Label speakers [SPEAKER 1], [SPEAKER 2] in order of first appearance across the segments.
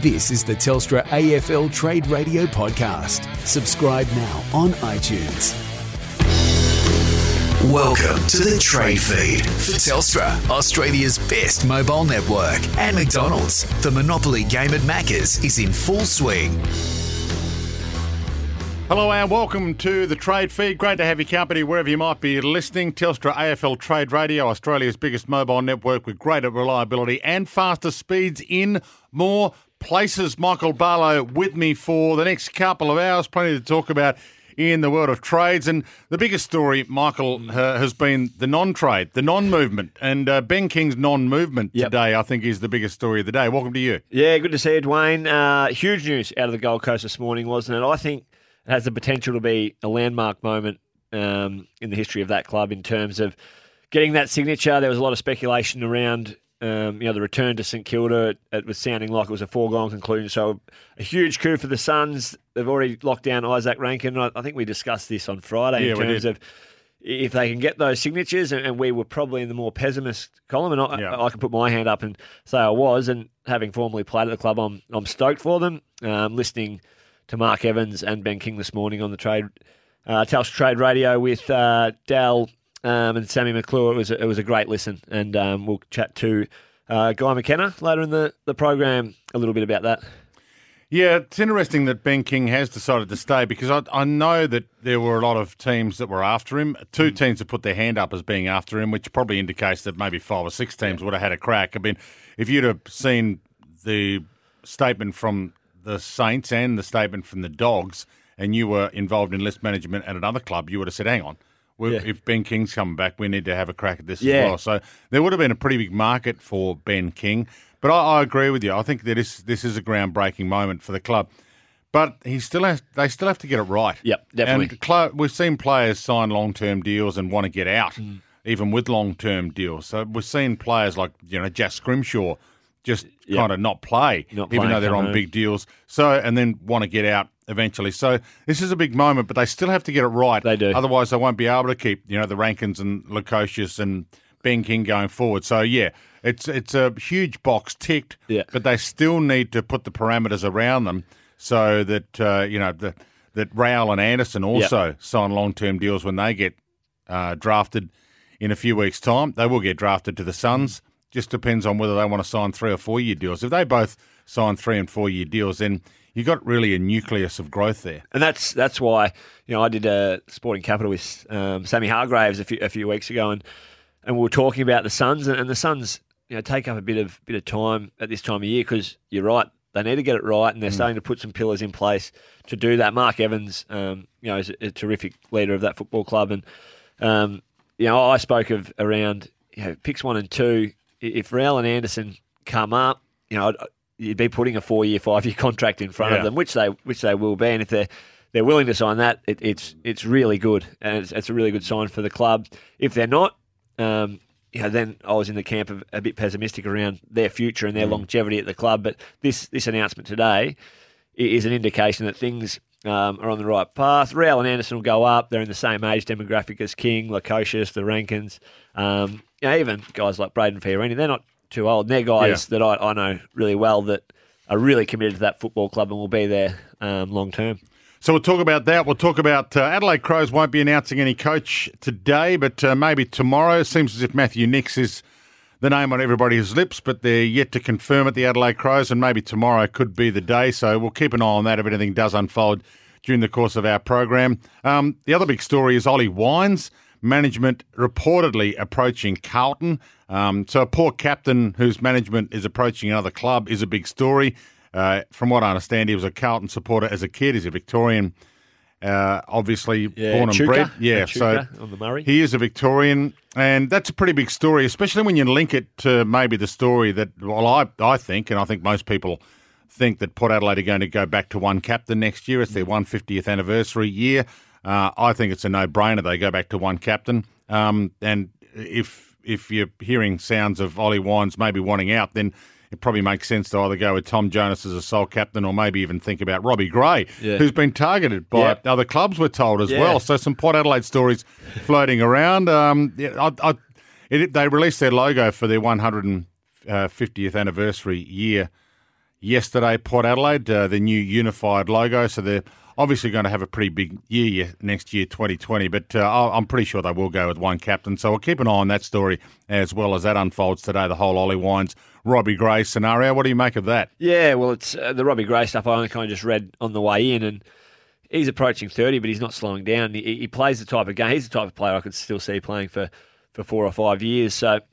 [SPEAKER 1] This is the Telstra AFL Trade Radio podcast. Subscribe now on iTunes. Welcome to the Trade Feed for Telstra, Australia's best mobile network. And McDonald's, the Monopoly game at Macca's is in full swing.
[SPEAKER 2] Hello and welcome to the Trade Feed. Great to have your company wherever you might be listening. Telstra AFL Trade Radio, Australia's biggest mobile network with greater reliability and faster speeds in more places. Michael Barlow with me for the next couple of hours. Plenty to talk about in the world of trades. And the biggest story, Michael, has been the non-trade, the non-movement. And Ben King's non-movement today, I think, is the biggest story of the day. Welcome to you.
[SPEAKER 3] Yeah, good to see you, Dwayne. Huge news out of the Gold Coast this morning, wasn't it? I think it has the potential to be a landmark moment in the history of that club in terms of getting that signature. There was a lot of speculation around the return to St Kilda. It was sounding like it was a foregone conclusion. So a huge coup for the Suns. They've already locked down Isaac Rankin. I think we discussed this on Friday in terms of if they can get those signatures, and we were probably in the more pessimist column, and I can put my hand up and say I was, and having formerly played at the club, I'm stoked for them. Listening to Mark Evans and Ben King this morning on the Telstra Trade Radio with Dal and Sammy McClure. It was a great listen, and we'll chat to Guy McKenna later in the program a little bit about that.
[SPEAKER 2] Yeah, it's interesting that Ben King has decided to stay because I know that there were a lot of teams that were after him. Two teams have put their hand up as being after him, which probably indicates that maybe 5 or 6 teams would have had a crack. I mean, if you'd have seen the statement from the Saints and the statement from the Dogs and you were involved in list management at another club, you would have said, hang on. If Ben King's coming back, we need to have a crack at this as well. So there would have been a pretty big market for Ben King. But I agree with you. I think that this is a groundbreaking moment for the club. But they still have to get it right. Yep, definitely. And we've seen players sign long-term deals and want to get out, even with long-term deals. So we've seen players like Jack Scrimshaw just kind of not play, even though they're on big deals. So and then want to get out eventually. So this is a big moment, but they still have to get it right. They do. Otherwise, they won't be able to keep the Rankins and Lukosius and Ben King going forward. So it's a huge box ticked, but they still need to put the parameters around them so that that Rowell and Anderson also sign long-term deals when they get drafted in a few weeks' time. They will get drafted to the Suns. Just depends on whether they want to sign 3 or 4 year deals. If they both sign 3 and 4 year deals, then you've got really a nucleus of growth there.
[SPEAKER 3] And that's why I did a Sporting Capital with Sammy Hargraves a few weeks ago, and we were talking about the Suns, and the Suns take up a bit of time at this time of year because you're right, they need to get it right, and they're starting to put some pillars in place to do that. Mark Evans, is a terrific leader of that football club, and I spoke of around picks 1 and 2. If Rowell and Anderson come up, you'd be putting a 4-year, 5-year contract in front of them, which they will be, and if they're willing to sign that, it's really good, and it's a really good sign for the club. If they're not, then I was in the camp of a bit pessimistic around their future and their longevity at the club. But this announcement today is an indication that things are on the right path. Rowell and Anderson will go up. They're in the same age demographic as King, Lukosius, the Rankins. Even guys like Braden Fiorini, they're not too old. They're guys that I know really well that are really committed to that football club and will be there long term.
[SPEAKER 2] So we'll talk about that. We'll talk about Adelaide Crows won't be announcing any coach today, but maybe tomorrow. It seems as if Matthew Nicks is the name on everybody's lips, but they're yet to confirm it, the Adelaide Crows, and maybe tomorrow could be the day. So we'll keep an eye on that if anything does unfold during the course of our program. The other big story is Ollie Wines. Management reportedly approaching Carlton. So a poor captain whose management is approaching another club is a big story. From what I understand, he was a Carlton supporter as a kid. He's a Victorian, obviously born and bred. Yeah, so
[SPEAKER 3] on the Murray.
[SPEAKER 2] He is a Victorian, and that's a pretty big story, especially when you link it to maybe the story that, I think, and I think most people think that Port Adelaide are going to go back to one captain next year. It's their 150th anniversary year. I think it's a no-brainer they go back to one captain. And if you're hearing sounds of Ollie Wines maybe wanting out, then it probably makes sense to either go with Tom Jonas as a sole captain or maybe even think about Robbie Gray, who's been targeted by other clubs, we're told, as well. So some Port Adelaide stories floating around. They released their logo for their 150th anniversary year yesterday, Port Adelaide, the new unified logo. So they're obviously going to have a pretty big year next year, 2020. But I'm pretty sure they will go with one captain. So we'll keep an eye on that story as well as that unfolds today, the whole Ollie Wines, Robbie Gray scenario. What do you make of that?
[SPEAKER 3] Yeah, well, it's the Robbie Gray stuff I only kind of just read on the way in, and he's approaching 30, but he's not slowing down. He plays the type of game. He's the type of player I could still see playing for 4 or 5 years. So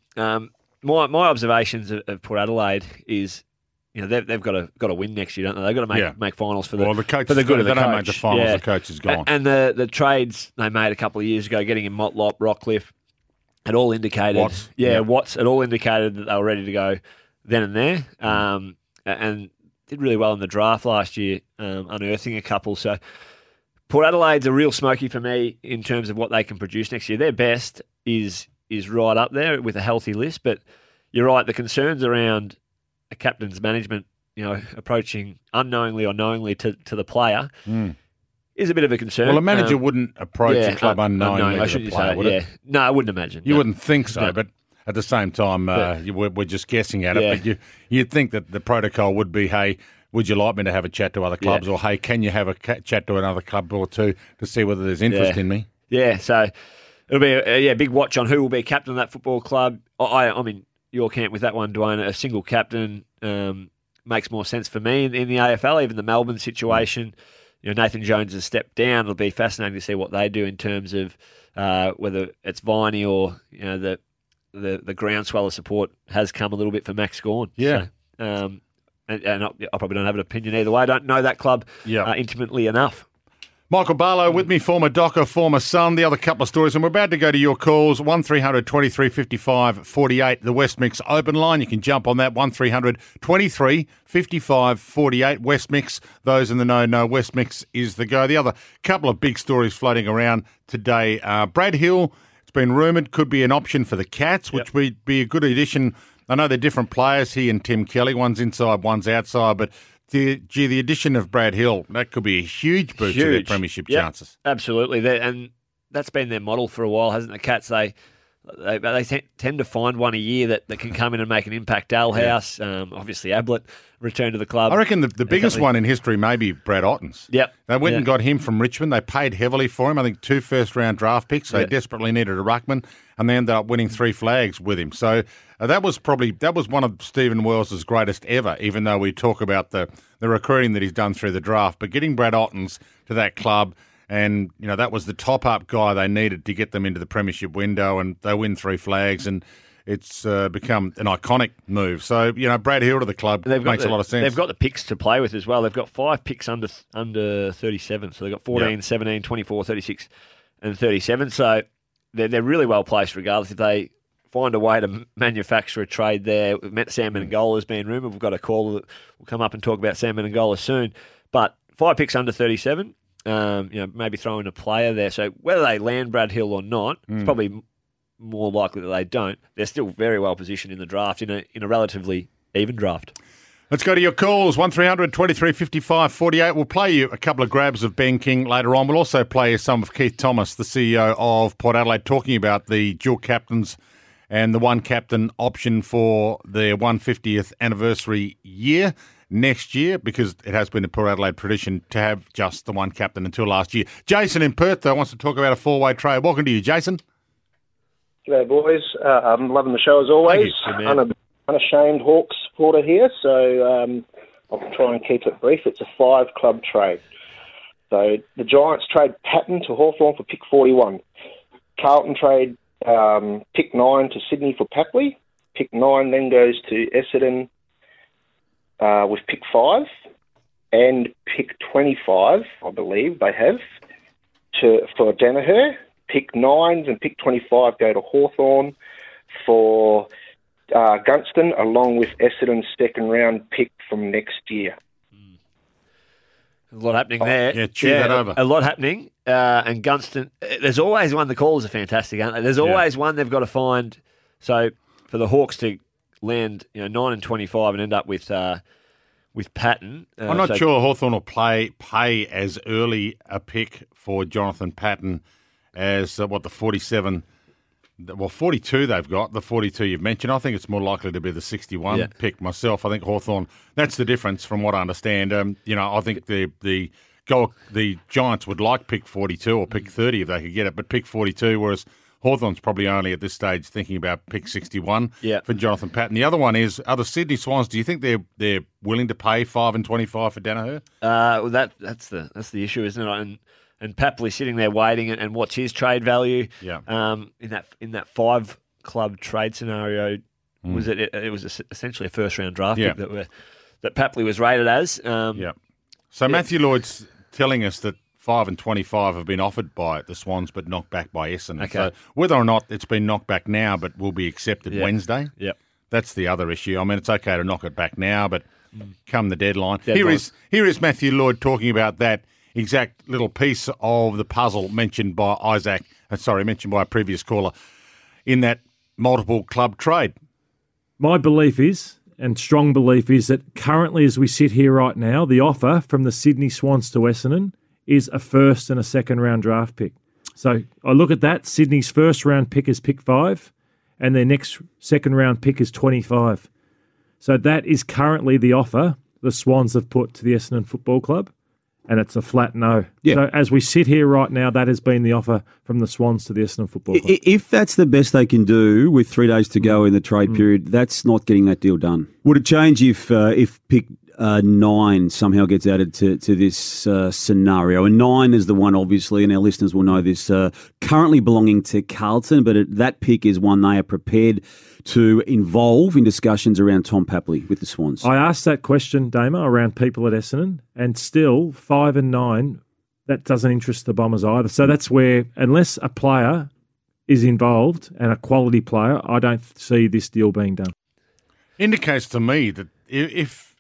[SPEAKER 3] my observations of Port Adelaide is, they've got to win next year, don't they? They've got to make finals for the good of the coach.
[SPEAKER 2] They don't make the finals. The coach is gone.
[SPEAKER 3] And the trades they made a couple of years ago, getting in Motlop, Rockcliffe, it all indicated. Watts. It all indicated that they were ready to go then and there. And did really well in the draft last year, unearthing a couple. So Port Adelaide's a real smoky for me in terms of what they can produce next year. Their best is right up there with a healthy list, but you're right, the concerns around a captain's management, approaching unknowingly or knowingly to the player is a bit of a concern.
[SPEAKER 2] Well, a manager wouldn't approach a club unknowingly to the player, would it?
[SPEAKER 3] No, I wouldn't imagine.
[SPEAKER 2] You wouldn't think so, but at the same time, we're just guessing at it. But you'd think that the protocol would be, hey, would you like me to have a chat to other clubs? Or, hey, can you have a chat to another club or two to see whether there's interest in me?
[SPEAKER 3] Yeah, so it'll be a big watch on who will be captain of that football club. I mean, your camp with that one, Dwayne, a single captain makes more sense for me in the AFL, even the Melbourne situation. Nathan Jones has stepped down. It'll be fascinating to see what they do in terms of whether it's Viney or the groundswell of support has come a little bit for Max Gawn.
[SPEAKER 2] Yeah.
[SPEAKER 3] So, and I probably don't have an opinion either way. I don't know that club intimately enough.
[SPEAKER 2] Michael Barlow with me, former Docker, former Sun. The other couple of stories, and we're about to go to your calls. 1300 23 55 48, the West Mix open line. You can jump on that. 1300 23 55 48, West Mix. Those in the know, West Mix is the go. The other couple of big stories floating around today. Brad Hill, it's been rumoured, could be an option for the Cats, which would be a good addition. I know they're different players, he and Tim Kelly. One's inside, one's outside, but the addition of Brad Hill, that could be a huge boost to their premiership chances.
[SPEAKER 3] Absolutely. And that's been their model for a while, hasn't the Cats? They tend to find one a year that can come in and make an impact. Dalhouse, obviously Ablett returned to the club.
[SPEAKER 2] I reckon the biggest one in history may be Brad Ottens.
[SPEAKER 3] Yep.
[SPEAKER 2] They went and got him from Richmond. They paid heavily for him. I think 2 first-round draft picks. They desperately needed a ruckman, and they ended up winning 3 flags with him. So that was one of Stephen Wells' greatest ever, even though we talk about the recruiting that he's done through the draft. But getting Brad Ottens to that club, and that was the top-up guy they needed to get them into the premiership window, and they win 3 flags, and it's become an iconic move. So, Brad Hill to the club makes a lot of sense.
[SPEAKER 3] They've got the picks to play with as well. They've got 5 picks under 37, so they've got 14, 17, 24, 36, and 37. So they're really well placed regardless. If they find a way to manufacture a trade there, we've met Sam Menengola has been rumoured. We've got a call that will come up and talk about Sam Menengola soon. But 5 picks under 37. Maybe throw in a player there. So whether they land Brad Hill or not, it's probably more likely that they don't. They're still very well positioned in the draft, in a relatively even draft.
[SPEAKER 2] Let's go to your calls. 1300 23 55 48. We'll play you a couple of grabs of Ben King later on. We'll also play you some of Keith Thomas, the CEO of Port Adelaide, talking about the dual captains and the one captain option for their 150th anniversary year next year, because it has been a Port Adelaide tradition to have just the one captain until last year. Jason in Perth, though, wants to talk about a 4-way trade. Welcome to you, Jason.
[SPEAKER 4] G'day, boys. I'm loving the show as always. I'm an unashamed Hawks supporter here, so I'll try and keep it brief. It's a 5-club trade. So the Giants trade Patton to Hawthorn for pick 41. Carlton trade pick 9 to Sydney for Papley. Pick 9 then goes to Essendon with pick 5. And pick 25, I believe they have, for Danaher. Pick 9s and pick 25 go to Hawthorn for Gunston, along with Essendon's second-round pick from next year.
[SPEAKER 3] A lot happening there.
[SPEAKER 2] Yeah, chew that over.
[SPEAKER 3] A lot happening. And Gunston, there's always one. The calls are fantastic, aren't they? There's always one they've got to find. So for the Hawks to land 9 and 25 and end up with Patton.
[SPEAKER 2] I'm not sure Hawthorn will pay as early a pick for Jonathan Patton as the 47 Well, 42 they've got, the 42 you've mentioned. I think it's more likely to be the 61 pick myself. I think Hawthorn, that's the difference from what I understand. I think the Giants would like pick 42 or pick 30 if they could get it, but pick 42, whereas Hawthorn's probably only at this stage thinking about pick 61 for Jonathan Patton. The other one is, are the Sydney Swans, do you think they're willing to pay 5 and 25 for Danaher?
[SPEAKER 3] Well, that's the issue, isn't it? And Papley sitting there waiting, and what's his trade value?
[SPEAKER 2] Yeah.
[SPEAKER 3] In that 5-club trade scenario, was it was essentially a first-round draft pick that Papley was rated as.
[SPEAKER 2] So Matthew Lloyd's telling us that 5 and 25 have been offered by the Swans, but knocked back by Essendon.
[SPEAKER 3] Okay.
[SPEAKER 2] So whether or not it's been knocked back now, but will be accepted Wednesday.
[SPEAKER 3] Yep.
[SPEAKER 2] That's the other issue. I mean, it's okay to knock it back now, but come the deadline. Here is Matthew Lloyd talking about that exact little piece of the puzzle mentioned by a previous caller in that multiple club trade.
[SPEAKER 5] My belief is, and strong belief is, that currently as we sit here right now, the offer from the Sydney Swans to Essendon is a first and a second round draft pick. So I look at that. Sydney's first round pick is pick 5 and their next second round pick is 25. So that is currently the offer the Swans have put to the Essendon Football Club, and it's a flat no.
[SPEAKER 6] Yeah.
[SPEAKER 5] So as we sit here right now, that has been the offer from the Swans to the Essendon Football Club.
[SPEAKER 6] If that's the best they can do with 3 days to go in the trade period, that's not getting that deal done. Would it change if pick 9 somehow gets added to this scenario? And 9 is the one, obviously, and our listeners will know this, currently belonging to Carlton, but that pick is one they are prepared to involve in discussions around Tom Papley with the Swans.
[SPEAKER 5] I asked that question, Damo, around people at Essendon, and still 5 and 9, that doesn't interest the Bombers either. So that's where, unless a player is involved and a quality player, I don't see this deal being done.
[SPEAKER 2] Indicates to me that if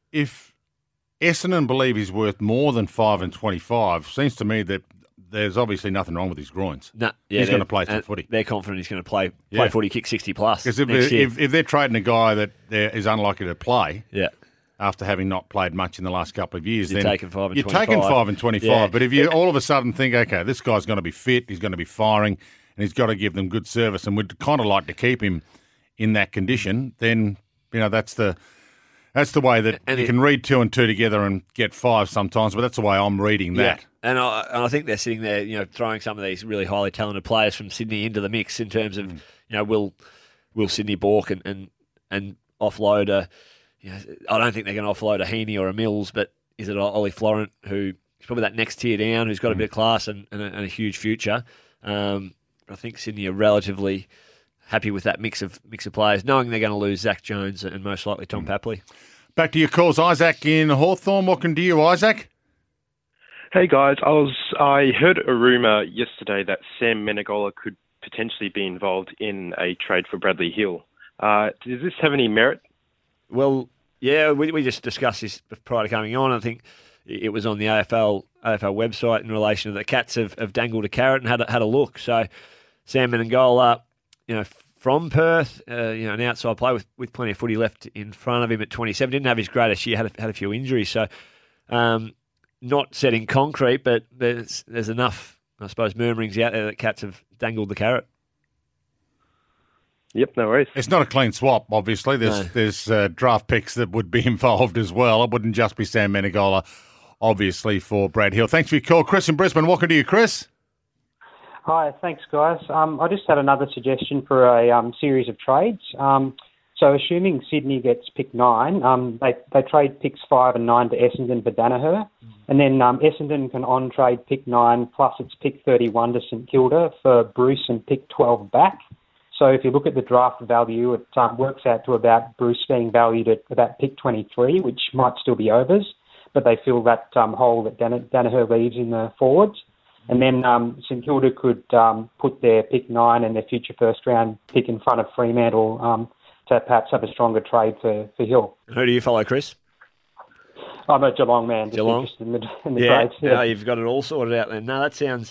[SPEAKER 2] Essendon believe he's worth more than 5 and 25, seems to me that there's obviously nothing wrong with his groins.
[SPEAKER 3] No,
[SPEAKER 2] he's going to play some footy.
[SPEAKER 3] They're confident he's going to play footy, kick 60 plus.
[SPEAKER 2] Because if they're trading a guy that is unlikely to play, after having not played much in the last couple of years,
[SPEAKER 3] you're
[SPEAKER 2] then
[SPEAKER 3] taking 5 and
[SPEAKER 2] you're
[SPEAKER 3] 25.
[SPEAKER 2] taking 5 and 25. Yeah. But if you all of a sudden think, okay, this guy's going to be fit, he's going to be firing, and he's got to give them good service, and we'd kind of like to keep him in that condition, then that's the way that you can read 2 and 2 together and get 5 sometimes, but that's the way I'm reading that.
[SPEAKER 3] And I think they're sitting there, throwing some of these really highly talented players from Sydney into the mix in terms of, will Sydney balk and offload I don't think they're going to offload a Heaney or a Mills, but is it Ollie Florent, who is probably that next tier down, who's got a bit of class and a huge future. I think Sydney are relatively happy with that mix of players, knowing they're going to lose Zach Jones and most likely Tom Papley.
[SPEAKER 2] Back to your calls, Isaac in Hawthorn. Welcome to you, Isaac.
[SPEAKER 7] Hey guys, I heard a rumour yesterday that Sam Menegola could potentially be involved in a trade for Bradley Hill. Does this have any merit?
[SPEAKER 3] Well, yeah, we just discussed this prior to coming on. I think it was on the AFL website in relation to the Cats have dangled a carrot and had a look. So Sam Menegola, from Perth, an outside player with plenty of footy left in front of him at 27. Didn't have his greatest year, had a few injuries. So not set in concrete, but there's enough, I suppose, murmurings out there that Cats have dangled the carrot.
[SPEAKER 7] Yep, no worries.
[SPEAKER 2] It's not a clean swap, obviously. There's draft picks that would be involved as well. It wouldn't just be Sam Menegola, obviously, for Brad Hill. Thanks for your call. Chris in Brisbane. Welcome to you, Chris.
[SPEAKER 8] Hi, thanks, guys. I just had another suggestion for a series of trades. So assuming Sydney gets pick 9, they trade picks 5 and 9 to Essendon for Danaher, and then Essendon can on-trade pick 9 plus its pick 31 to St Kilda for Bruce and pick 12 back. So if you look at the draft value, it works out to about Bruce being valued at about pick 23, which might still be overs, but they fill that hole that Danaher leaves in the forwards. And then St Kilda could put their pick 9 and their future first-round pick in front of Fremantle to perhaps have a stronger trade for Hill.
[SPEAKER 3] Who do you follow, Chris?
[SPEAKER 8] I'm a Geelong man.
[SPEAKER 3] Geelong?
[SPEAKER 8] Just in the trades.
[SPEAKER 3] Yeah, no, you've got it all sorted out then. No, that sounds,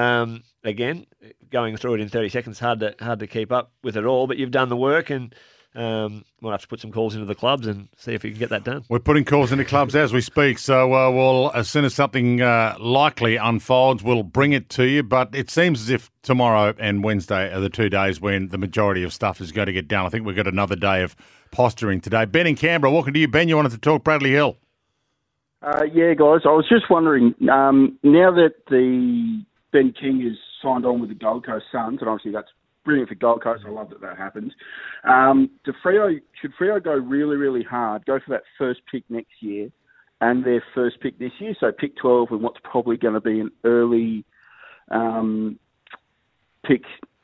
[SPEAKER 3] again, going through it in 30 seconds, hard to keep up with it all, but you've done the work and Might have to put some calls into the clubs and see if we can get that done.
[SPEAKER 2] We're putting calls into clubs as we speak, so we'll, as soon as something likely unfolds, we'll bring it to you. But it seems as if tomorrow and Wednesday are the 2 days when the majority of stuff is going to get done. I think we've got another day of posturing today. Ben in Canberra, welcome to you. Ben, you wanted to talk Bradley Hill.
[SPEAKER 9] Yeah, guys, I was just wondering, now that the Ben King is signed on with the Gold Coast Suns, and obviously that's brilliant for Gold Coast, I love that happened. Should Freo go really, really hard, go for that first pick next year and their first pick this year, so pick 12 and what's probably going to be an early pick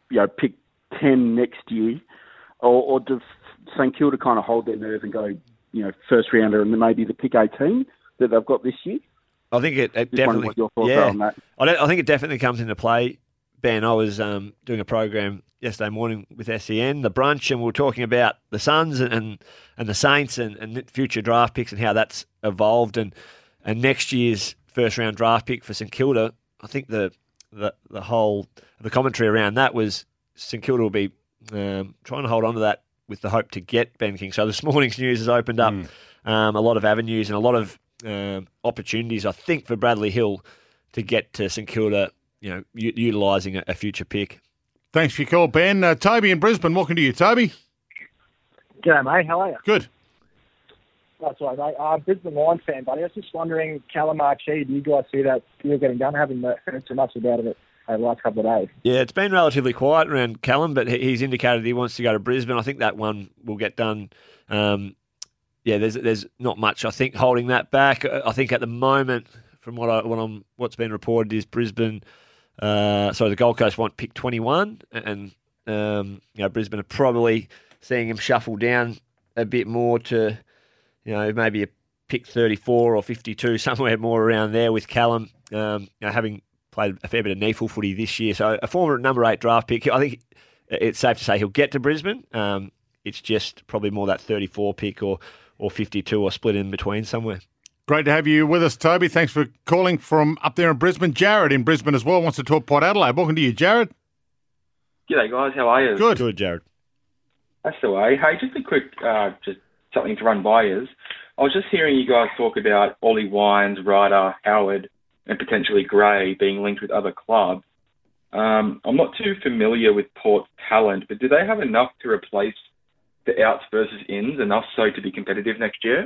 [SPEAKER 9] 10 next year, or does St Kilda kind of hold their nerve and go, first rounder and then maybe the pick 18 that they've got this year?
[SPEAKER 3] I think it definitely.
[SPEAKER 9] What your thoughts are on that?
[SPEAKER 3] I think it definitely comes into play. Ben, I was doing a program yesterday morning with SEN, the brunch, and we were talking about the Suns and the Saints and future draft picks and how that's evolved. And next year's first round draft pick for St Kilda, I think the whole commentary around that was St Kilda will be trying to hold on to that with the hope to get Ben King. So this morning's news has opened up a lot of avenues and a lot of opportunities, I think, for Bradley Hill to get to St Kilda, utilising a future pick.
[SPEAKER 2] Thanks for your call, Ben. Toby in Brisbane, welcome to you, Toby.
[SPEAKER 10] G'day, mate. How are you?
[SPEAKER 2] Good.
[SPEAKER 10] That's right, mate. Brisbane Lions fan, buddy. I was just wondering, Callum Archie, do you guys see that deal getting done? I haven't heard too much about it over the last couple of days.
[SPEAKER 3] Yeah, it's been relatively quiet around Callum, but he's indicated he wants to go to Brisbane. I think that one will get done. There's not much, I think, holding that back. I think at the moment, from what's been reported, is Brisbane. The Gold Coast want pick 21, and Brisbane are probably seeing him shuffle down a bit more to, maybe a pick 34 or 52, somewhere more around there with Callum, having played a fair bit of NEAFL footy this year. So a former number 8 draft pick. I think it's safe to say he'll get to Brisbane. It's just probably more that 34 pick or 52 or split in between somewhere.
[SPEAKER 2] Great to have you with us, Toby. Thanks for calling from up there in Brisbane. Jared in Brisbane as well wants to talk Port Adelaide. Welcome to you, Jared.
[SPEAKER 11] G'day, guys. How are you?
[SPEAKER 2] Good,
[SPEAKER 3] Jared.
[SPEAKER 11] That's the way. Hey, just a quick, just something to run by you. I was just hearing you guys talk about Ollie Wines, Ryder, Howard, and potentially Gray being linked with other clubs. I'm not too familiar with Port's talent, but do they have enough to replace the outs versus ins, enough so to be competitive next year?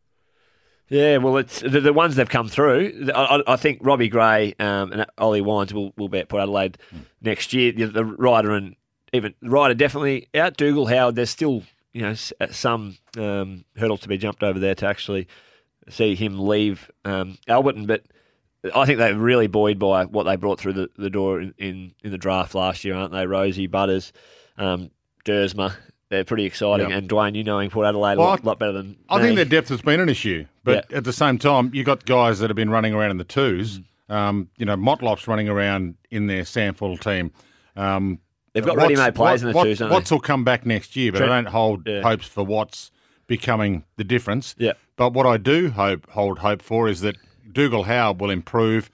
[SPEAKER 3] Yeah, well, it's the ones they've come through. I think Robbie Gray and Ollie Wines will be at Port Adelaide next year. The Ryder and even Ryder definitely out. Dougal, Howard, there's still some hurdles to be jumped over there to actually see him leave Alberton. But I think they're really buoyed by what they brought through the door in the draft last year, aren't they? Rosie, Butters, Dersma. They're pretty exciting.
[SPEAKER 2] Yep.
[SPEAKER 3] And Dwayne, knowing Port Adelaide a lot better than
[SPEAKER 2] I
[SPEAKER 3] me.
[SPEAKER 2] think their depth has been an issue. But at the same time, you've got guys that have been running around in the twos. Motlop's running around in their Sample team.
[SPEAKER 3] They've got ready-made players in the twos, don't they?
[SPEAKER 2] Watts will come back next year, but I don't hold hopes for Watts becoming the difference.
[SPEAKER 3] Yeah.
[SPEAKER 2] But what I do hold hope for is that Dougal Howard will improve,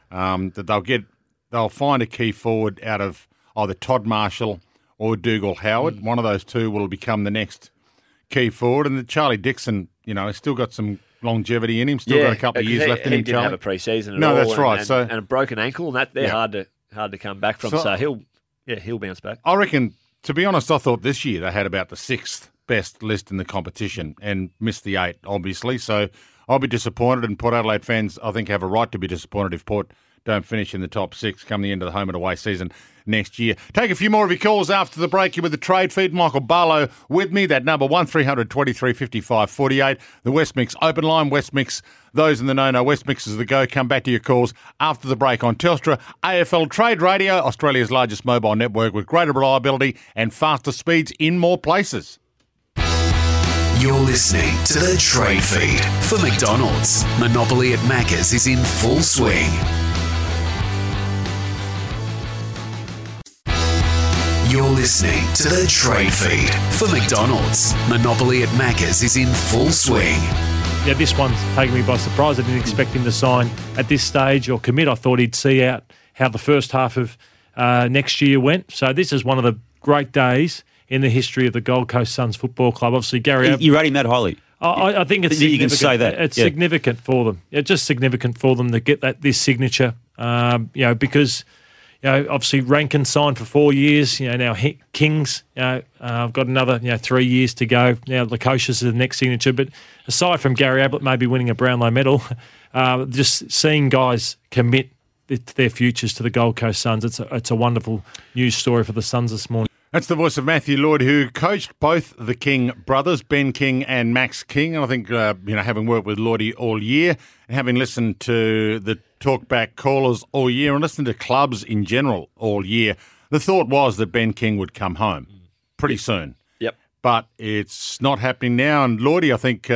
[SPEAKER 2] that they'll find a key forward out of either Todd Marshall or Dougal Howard. One of those two will become the next key forward. And Charlie Dixon, has still got some longevity in him. Still got a couple of years left in him,
[SPEAKER 3] He didn't have a pre-season at all.
[SPEAKER 2] No, that's right.
[SPEAKER 3] And a broken ankle, and they're hard to come back from. So he'll bounce back.
[SPEAKER 2] I reckon, to be honest, I thought this year they had about the 6th best list in the competition and missed the 8, obviously. So I'll be disappointed, and Port Adelaide fans, I think, have a right to be disappointed if Port don't finish in the top 6 come the end of the home and away season next year. Take a few more of your calls after the break. You're with the Trade Feed. Michael Barlow with me. That number 1300 23 55 48. The West Mix open line. West Mix, those in the know. West Mix is the go. Come back to your calls after the break on Telstra AFL Trade Radio, Australia's largest mobile network with greater reliability and faster speeds in more places.
[SPEAKER 1] You're listening to the Trade Feed. For McDonald's, Monopoly at Macca's is in full swing. You're listening to the Trade Feed. For McDonald's, Monopoly at Macca's is in full swing.
[SPEAKER 5] Yeah, this one's taken me by surprise. I didn't expect him to sign at this stage or commit. I thought he'd see out how the first half of next year went. So this is one of the great days in the history of the Gold Coast Suns Football Club. Obviously, Gary...
[SPEAKER 6] You rate him that highly?
[SPEAKER 5] I think it's
[SPEAKER 6] you
[SPEAKER 5] significant.
[SPEAKER 6] can say that.
[SPEAKER 5] It's significant for them. It's just significant for them to get this signature, because... obviously Rankin signed for 4 years. Now Kings, I've got another 3 years to go. Now Lukosius is the next signature. But aside from Gary Ablett maybe winning a Brownlow medal, just seeing guys commit their futures to the Gold Coast Suns, it's a wonderful news story for the Suns this morning.
[SPEAKER 2] That's the voice of Matthew Lloyd, who coached both the King brothers, Ben King and Max King. And I think, having worked with Lloydie all year and having listened to the talkback callers all year and listened to clubs in general all year, the thought was that Ben King would come home pretty soon.
[SPEAKER 3] Yep.
[SPEAKER 2] But it's not happening now. And Lloydie, I think,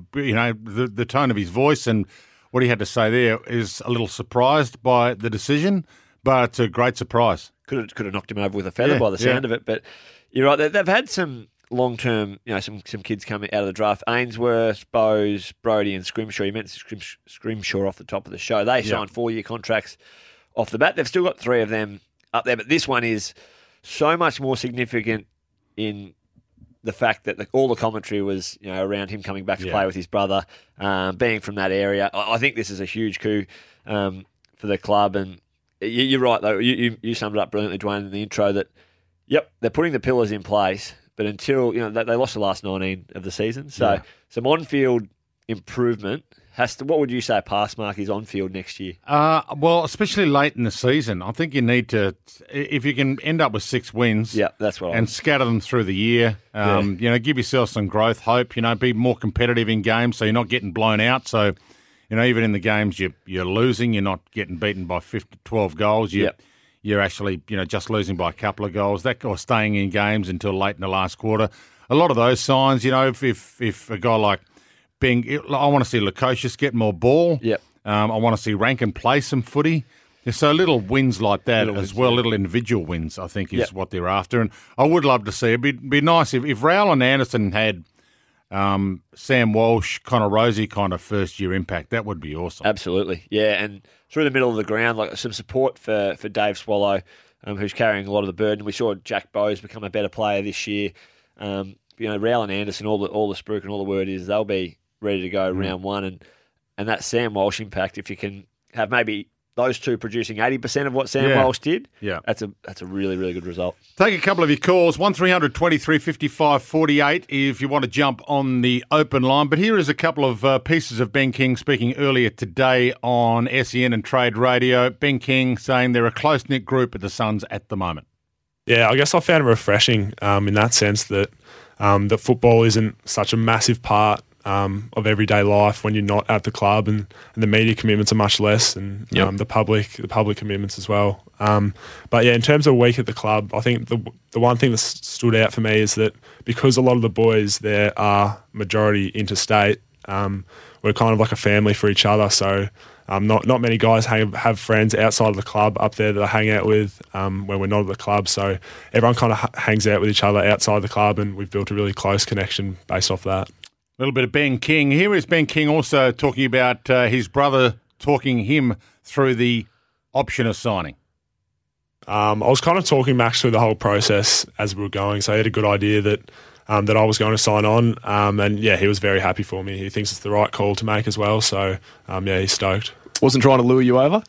[SPEAKER 2] the tone of his voice and what he had to say there is a little surprised by the decision, but it's a great surprise.
[SPEAKER 3] Could have knocked him over with a feather by the sound of it. But you're right, they've had some long-term, some kids coming out of the draft. Ainsworth, Bowes, Brodie and Scrimshaw. You mentioned Scrimshaw off the top of the show. They signed 4-year contracts off the bat. They've still got 3 of them up there, but this one is so much more significant in the fact that all the commentary was around him coming back to play with his brother, being from that area. I think this is a huge coup for the club, and you're right, though. You summed it up brilliantly, Dwayne, in the intro that, they're putting the pillars in place, but until, they lost the last 19 of the season. So some on-field improvement has to, what would you say a pass mark is on-field next year?
[SPEAKER 2] Well, especially late in the season. I think you need to, if you can end up with 6 wins
[SPEAKER 3] that's what
[SPEAKER 2] and scatter them through the year, give yourself some growth, hope, be more competitive in games so you're not getting blown out. So, even in the games you're losing, you're not getting beaten by 12 goals. You're actually, just losing by a couple of goals, or staying in games until late in the last quarter. A lot of those signs, if a guy like Ben, I want to see Lukosius get more ball. I want to see Rankin play some footy. So little wins like that little individual wins, I think, is what they're after. And I would love to see, it'd be nice if Rowell and Anderson had Sam Walsh, Connor Rosie kind of first-year impact. That would be awesome.
[SPEAKER 3] Absolutely, and through the middle of the ground, like some support for Dave Swallow, who's carrying a lot of the burden. We saw Jack Bowes become a better player this year. Rowell and Anderson, all the spruik and all the word is they'll be ready to go round one, and that Sam Walsh impact, if you can have maybe those two producing 80% of what Sam Walsh did, that's a really, really good result.
[SPEAKER 2] Take a couple of your calls, 1300 23 55 48 if you want to jump on the open line. But here is a couple of pieces of Ben King speaking earlier today on SEN and Trade Radio. Ben King saying they're a close-knit group at the Suns at the moment.
[SPEAKER 12] Yeah, I guess I found it refreshing in that sense that that football isn't such a massive part of everyday life when you're not at the club, and the media commitments are much less, and the public commitments as well. But in terms of a week at the club, I think the one thing that stood out for me is that because a lot of the boys there are majority interstate, we're kind of like a family for each other. So not many guys have friends outside of the club up there that I hang out with when we're not at the club. So everyone kind of hangs out with each other outside the club, and we've built a really close connection based off that.
[SPEAKER 2] A little bit of Ben King. Here is Ben King also talking about his brother talking him through the option of signing.
[SPEAKER 12] I was kind of talking Max through the whole process as we were going, so he had a good idea that I was going to sign on, and he was very happy for me. He thinks it's the right call to make as well, so he's stoked.
[SPEAKER 13] Wasn't trying to lure you over?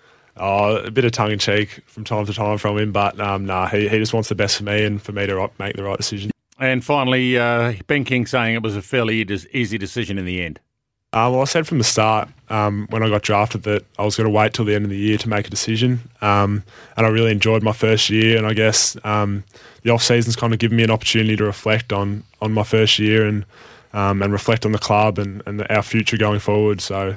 [SPEAKER 12] A bit of tongue-in-cheek from time to time from him, but he just wants the best for me and for me to make the right decision.
[SPEAKER 2] And finally, Ben King saying it was a fairly easy decision in the end.
[SPEAKER 12] Well, I said from the start when I got drafted that I was going to wait till the end of the year to make a decision, and I really enjoyed my first year, and I guess the off-season's kind of given me an opportunity to reflect on my first year and reflect on the club and our future going forward. So,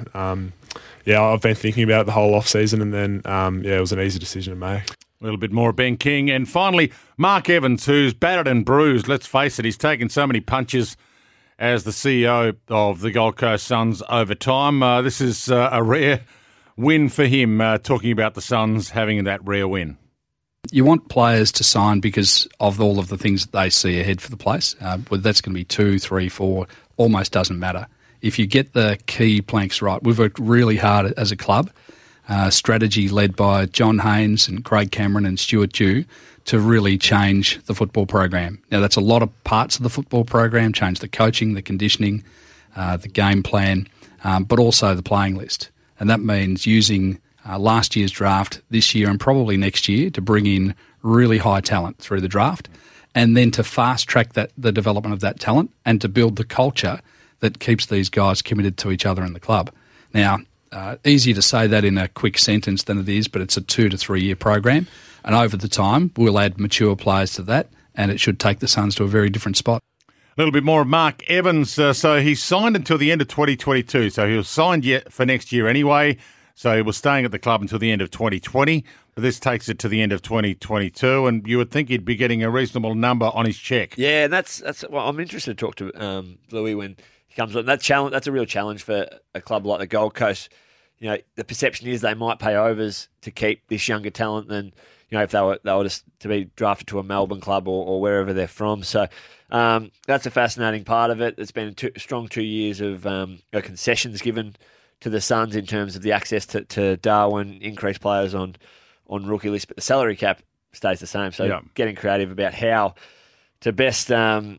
[SPEAKER 12] I've been thinking about it the whole off-season, and then, it was an easy decision to make.
[SPEAKER 2] A little bit more of Ben King. And finally, Mark Evans, who's battered and bruised. Let's face it, he's taken so many punches as the CEO of the Gold Coast Suns over time. This is a rare win for him, talking about the Suns having that rare win.
[SPEAKER 14] You want players to sign because of all of the things that they see ahead for the place. Whether that's going to be 2, 3, 4, almost doesn't matter. If you get the key planks right, we've worked really hard as a club strategy led by John Haynes and Craig Cameron and Stuart Dew to really change the football program. Now, that's a lot of parts of the football program, change the coaching, the conditioning, the game plan, but also the playing list. And that means using last year's draft this year and probably next year to bring in really high talent through the draft, and then to fast-track the development of that talent and to build the culture that keeps these guys committed to each other in the club. Now, easier to say that in a quick sentence than it is, but it's a 2 to 3 year program. And over the time, we'll add mature players to that, and it should take the Suns to a very different spot.
[SPEAKER 2] A little bit more of Mark Evans. So he's signed until the end of 2022. So he was signed yet for next year anyway. So he was staying at the club until the end of 2020. But this takes it to the end of 2022, and you would think he'd be getting a reasonable number on his check.
[SPEAKER 3] Yeah, and that's well, I'm interested to talk to Louis when he comes on. That's a real challenge for a club like the Gold Coast. You know, the perception is they might pay overs to keep this younger talent than, you know, if they were just to be drafted to a Melbourne club or wherever they're from. So that's a fascinating part of it. It's been a strong 2 years of concessions given to the Suns in terms of the access to Darwin, increased players on rookie list, but the salary cap stays the same. So getting creative about how to best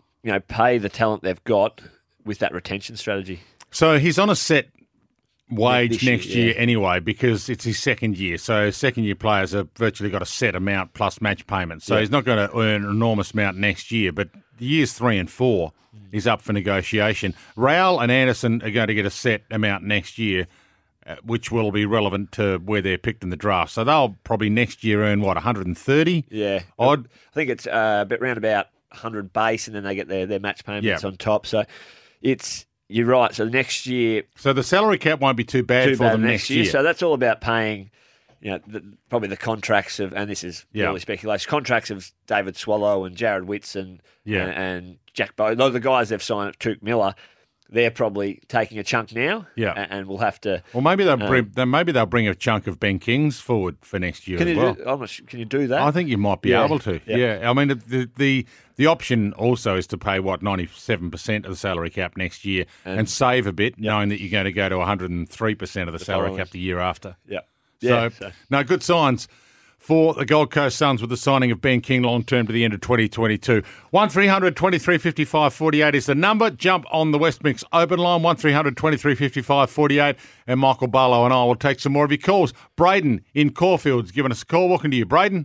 [SPEAKER 3] pay the talent they've got with that retention strategy.
[SPEAKER 2] So he's on a set wage next year anyway, because it's his second year. So second-year players have virtually got a set amount plus match payments. So he's not going to earn an enormous amount next year, but years 3 and 4 is up for negotiation. Raul and Anderson are going to get a set amount next year, which will be relevant to where they're picked in the draft. So they'll probably next year earn, 130?
[SPEAKER 3] Yeah.
[SPEAKER 2] Odd.
[SPEAKER 3] I think it's around about 100 base, and then they get their match payments on top. So you're right. So next year...
[SPEAKER 2] So the salary cap won't be too bad for them next year.
[SPEAKER 3] So that's all about paying, probably the contracts of, and this is really speculation, contracts of David Swallow and Jared Witts and Jack Bowe. Those are the guys they've signed at Tuke Miller. They're probably taking a chunk now, and we'll have to.
[SPEAKER 2] Well, maybe they'll bring a chunk of Ben Kings forward for next year as well.
[SPEAKER 3] Can you do that?
[SPEAKER 2] I think you might be able to. Yeah. I mean, the option also is to pay 97% of the salary cap next year and save a bit, knowing that you're going to go to 103% of the salary cap the year after.
[SPEAKER 3] Yeah.
[SPEAKER 2] So, no, good signs for the Gold Coast Suns with the signing of Ben King long-term to the end of 2022. 1300 23 55 48 is the number. Jump on the West Mix open line, 1300 23 55 48, and Michael Barlow and I will take some more of your calls. Braden in Caulfield's giving us a call. Welcome to you, Braden.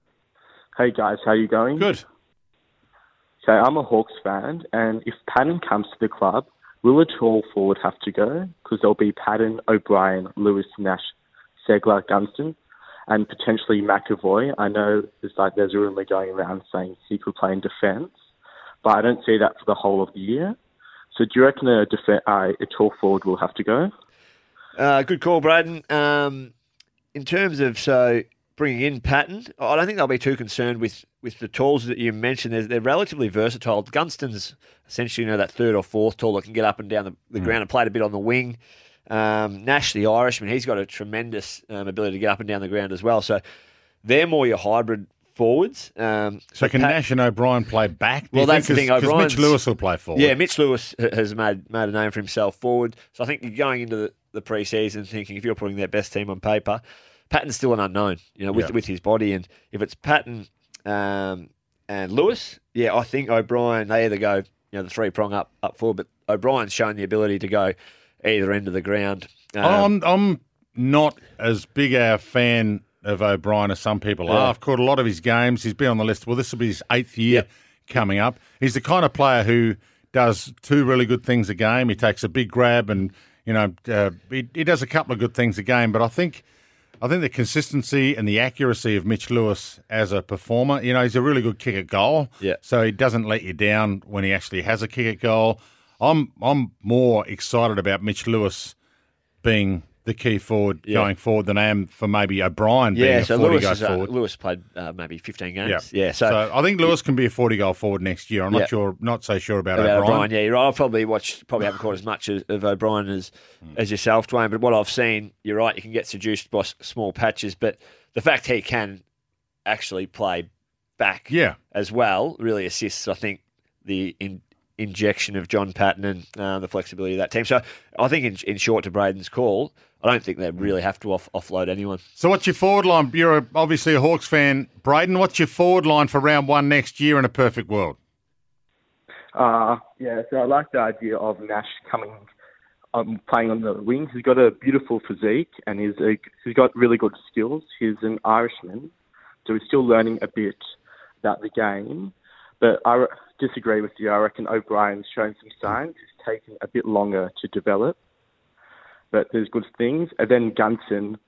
[SPEAKER 13] Hey, guys. How you going?
[SPEAKER 2] Good.
[SPEAKER 13] So I'm a Hawks fan, and if Patton comes to the club, will a tall forward have to go? Because there'll be Patton, O'Brien, Lewis, Nash, Segler, Gunston, and potentially McAvoy. I know there's a rumour going around saying he could play in defence, but I don't see that for the whole of the year. So do you reckon a tall forward will have to go?
[SPEAKER 3] Good call, Braden. In terms of bringing in Patton, I don't think they'll be too concerned with the talls that you mentioned. They're relatively versatile. Gunston's essentially that third or fourth tall that can get up and down the ground and played a bit on the wing. Nash, the Irishman, he's got a tremendous ability to get up and down the ground as well. So they're more your hybrid forwards.
[SPEAKER 2] So can Nash and O'Brien play back?
[SPEAKER 3] Well, that's the thing.
[SPEAKER 2] Because Mitch Lewis will play forward.
[SPEAKER 3] Yeah, Mitch Lewis has made a name for himself forward. So I think you're going into the pre-season thinking if you're putting their best team on paper, Patton's still an unknown, with his body. And if it's Patton and Lewis, I think O'Brien, they either go the 3-prong up forward, but O'Brien's shown the ability to go either end of the ground.
[SPEAKER 2] I'm not as big a fan of O'Brien as some people are. I've caught a lot of his games. He's been on the list. Well, this will be his 8th year coming up. He's the kind of player who does 2 really good things a game. He takes a big grab and, he does a couple of good things a game. But I think the consistency and the accuracy of Mitch Lewis as a performer, he's a really good kick at goal.
[SPEAKER 3] Yeah.
[SPEAKER 2] So he doesn't let you down when he actually has a kick at goal. I'm more excited about Mitch Lewis being the key forward going forward than I am for maybe O'Brien being a 40-goal forward.
[SPEAKER 3] Lewis played maybe 15 games.
[SPEAKER 2] Yeah. So I think Lewis can be a 40-goal forward next year. I'm not so sure about O'Brien.
[SPEAKER 3] Yeah, you're right. I'll probably haven't caught as much of O'Brien as yourself, Dwayne. But what I've seen, you're right. You can get seduced by small patches, but the fact he can actually play back as well really assists, I think, the injection of John Patton and the flexibility of that team. So I think in short to Braden's call, I don't think they really have to offload anyone.
[SPEAKER 2] So what's your forward line? You're obviously a Hawks fan. Braden, what's your forward line for round one next year in a perfect world?
[SPEAKER 13] Yeah, so I like the idea of Nash coming, playing on the wings. He's got a beautiful physique and he's got really good skills. He's an Irishman, so he's still learning a bit about the game. But I disagree with you. I reckon O'Brien's shown some signs. It's taken a bit longer to develop, but there's good things. And then Gunston,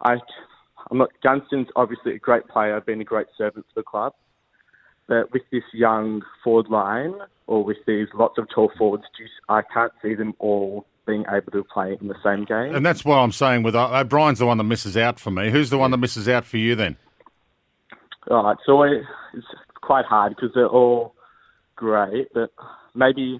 [SPEAKER 13] Gunston's obviously a great player, been a great servant to the club. But with this young forward line, or with these lots of tall forwards, I can't see them all being able to play in the same game.
[SPEAKER 2] And that's what I'm saying with O'Brien's the one that misses out for me. Who's the one that misses out for you then?
[SPEAKER 13] All right, so it's quite hard because they're all great, but maybe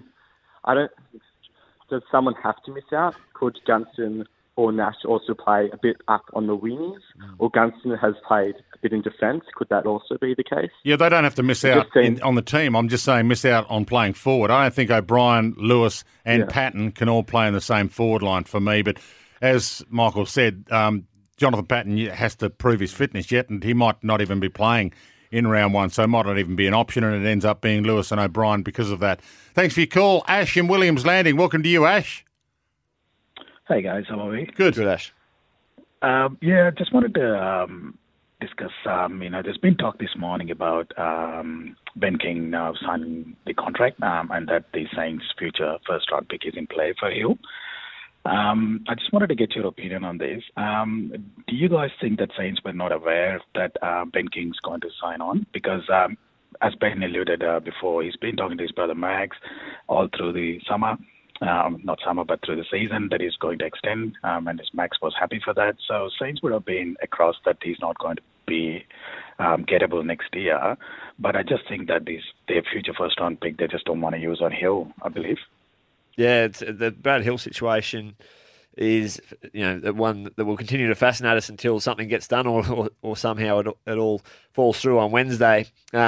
[SPEAKER 13] does someone have to miss out? Could Gunston or Nash also play a bit up on the wings? Or Gunston has played a bit in defence. Could that also be the case?
[SPEAKER 2] Yeah, they don't have to miss out on the team. I'm just saying miss out on playing forward. I don't think O'Brien, Lewis and Patton can all play in the same forward line for me. But as Michael said, Jonathan Patton has to prove his fitness yet, and he might not even be playing in round one, so it might not even be an option, and it ends up being Lewis and O'Brien because of that. Thanks for your call. Ash in Williams Landing. Welcome to you, Ash.
[SPEAKER 15] Hey guys, how are we?
[SPEAKER 2] Good, Ash.
[SPEAKER 15] Yeah, just wanted to discuss. There's been talk this morning about Ben King now signing the contract, and that the Saints' future first-round pick is in play for you. I just wanted to get your opinion on this. Do you guys think that Saints were not aware that Ben King's going to sign on? Because as Ben alluded before, he's been talking to his brother Max all through the summer. Not summer, but through the season, that he's going to extend, and his Max was happy for that. So Saints would have been across that he's not going to be gettable next year. But I just think that their future first-round pick, they just don't want to use on Hill, I believe.
[SPEAKER 3] Yeah, the Brad Hill situation is the one that will continue to fascinate us until something gets done or somehow it all falls through on Wednesday.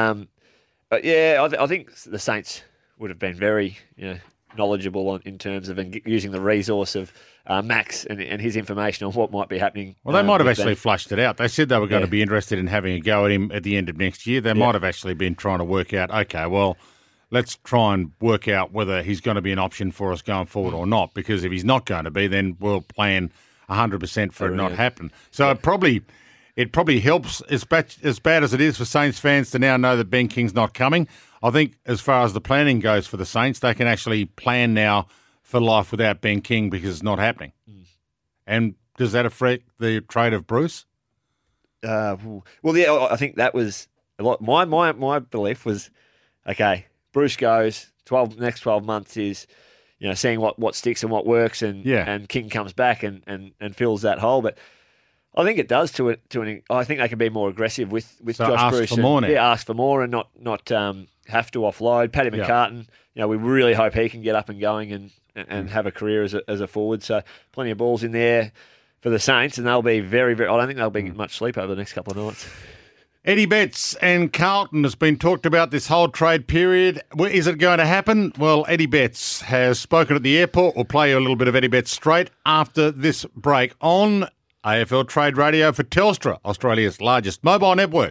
[SPEAKER 3] But yeah, I think the Saints would have been very knowledgeable in terms of using the resource of Max and his information on what might be happening.
[SPEAKER 2] Well, they might have actually flushed it out. They said they were going to be interested in having a go at him at the end of next year. They might have actually been trying to work out, okay, well, let's try and work out whether he's going to be an option for us going forward or not, because if he's not going to be, then we'll plan 100% for it not happen. So it probably helps, as bad as it is for Saints fans to now know that Ben King's not coming. I think as far as the planning goes for the Saints, they can actually plan now for life without Ben King because it's not happening. And does that affect the trade of Bruce?
[SPEAKER 3] Well, yeah, I think that was a lot. My belief was, okay, Bruce goes. Next 12 months is, seeing what sticks and what works, and King comes back and fills that hole. But I think it does I think they can be more aggressive with Josh Bruce. Ask for more and not have to offload. Paddy McCartan, we really hope he can get up and going and have a career as a forward. So plenty of balls in there for the Saints, and they'll be very, very. I don't think they'll be much sleep over the next couple of nights.
[SPEAKER 2] Eddie Betts and Carlton has been talked about this whole trade period. Is it going to happen? Well, Eddie Betts has spoken at the airport. We'll play you a little bit of Eddie Betts straight after this break on AFL Trade Radio for Telstra, Australia's largest mobile network.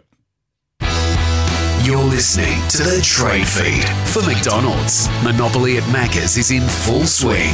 [SPEAKER 1] You're listening to The Trade Feed for McDonald's. Monopoly at Macca's is in full swing.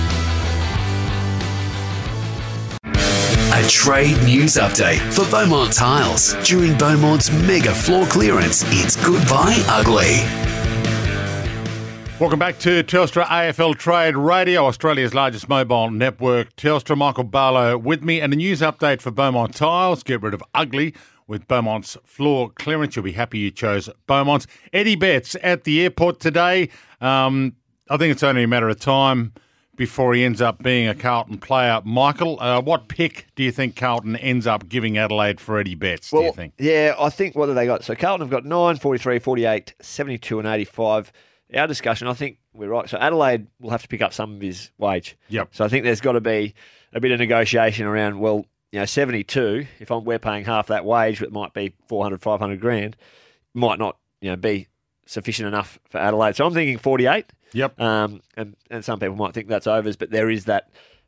[SPEAKER 1] A trade news update for Beaumont Tiles. During Beaumont's mega floor clearance, it's goodbye ugly.
[SPEAKER 2] Welcome back to Telstra AFL Trade Radio, Australia's largest mobile network. Telstra, Michael Barlow with me, and a news update for Beaumont Tiles. Get rid of ugly with Beaumont's floor clearance. You'll be happy you chose Beaumont's. Eddie Betts at the airport today. I think it's only a matter of time before he ends up being a Carlton player. Michael, what pick do you think Carlton ends up giving Adelaide for Eddie Betts, do you think?
[SPEAKER 3] Yeah, I think what have they got? So Carlton have got 9, 43, 48, 72 and 85. Our discussion, I think we're right. So Adelaide will have to pick up some of his wage.
[SPEAKER 2] Yep.
[SPEAKER 3] So I think there's got to be a bit of negotiation around, 72, if we're paying half that wage, it might be 400, 500 grand, might not, be sufficient enough for Adelaide. So I'm thinking 48.
[SPEAKER 2] Yep.
[SPEAKER 3] And some people might think that's overs, but there is that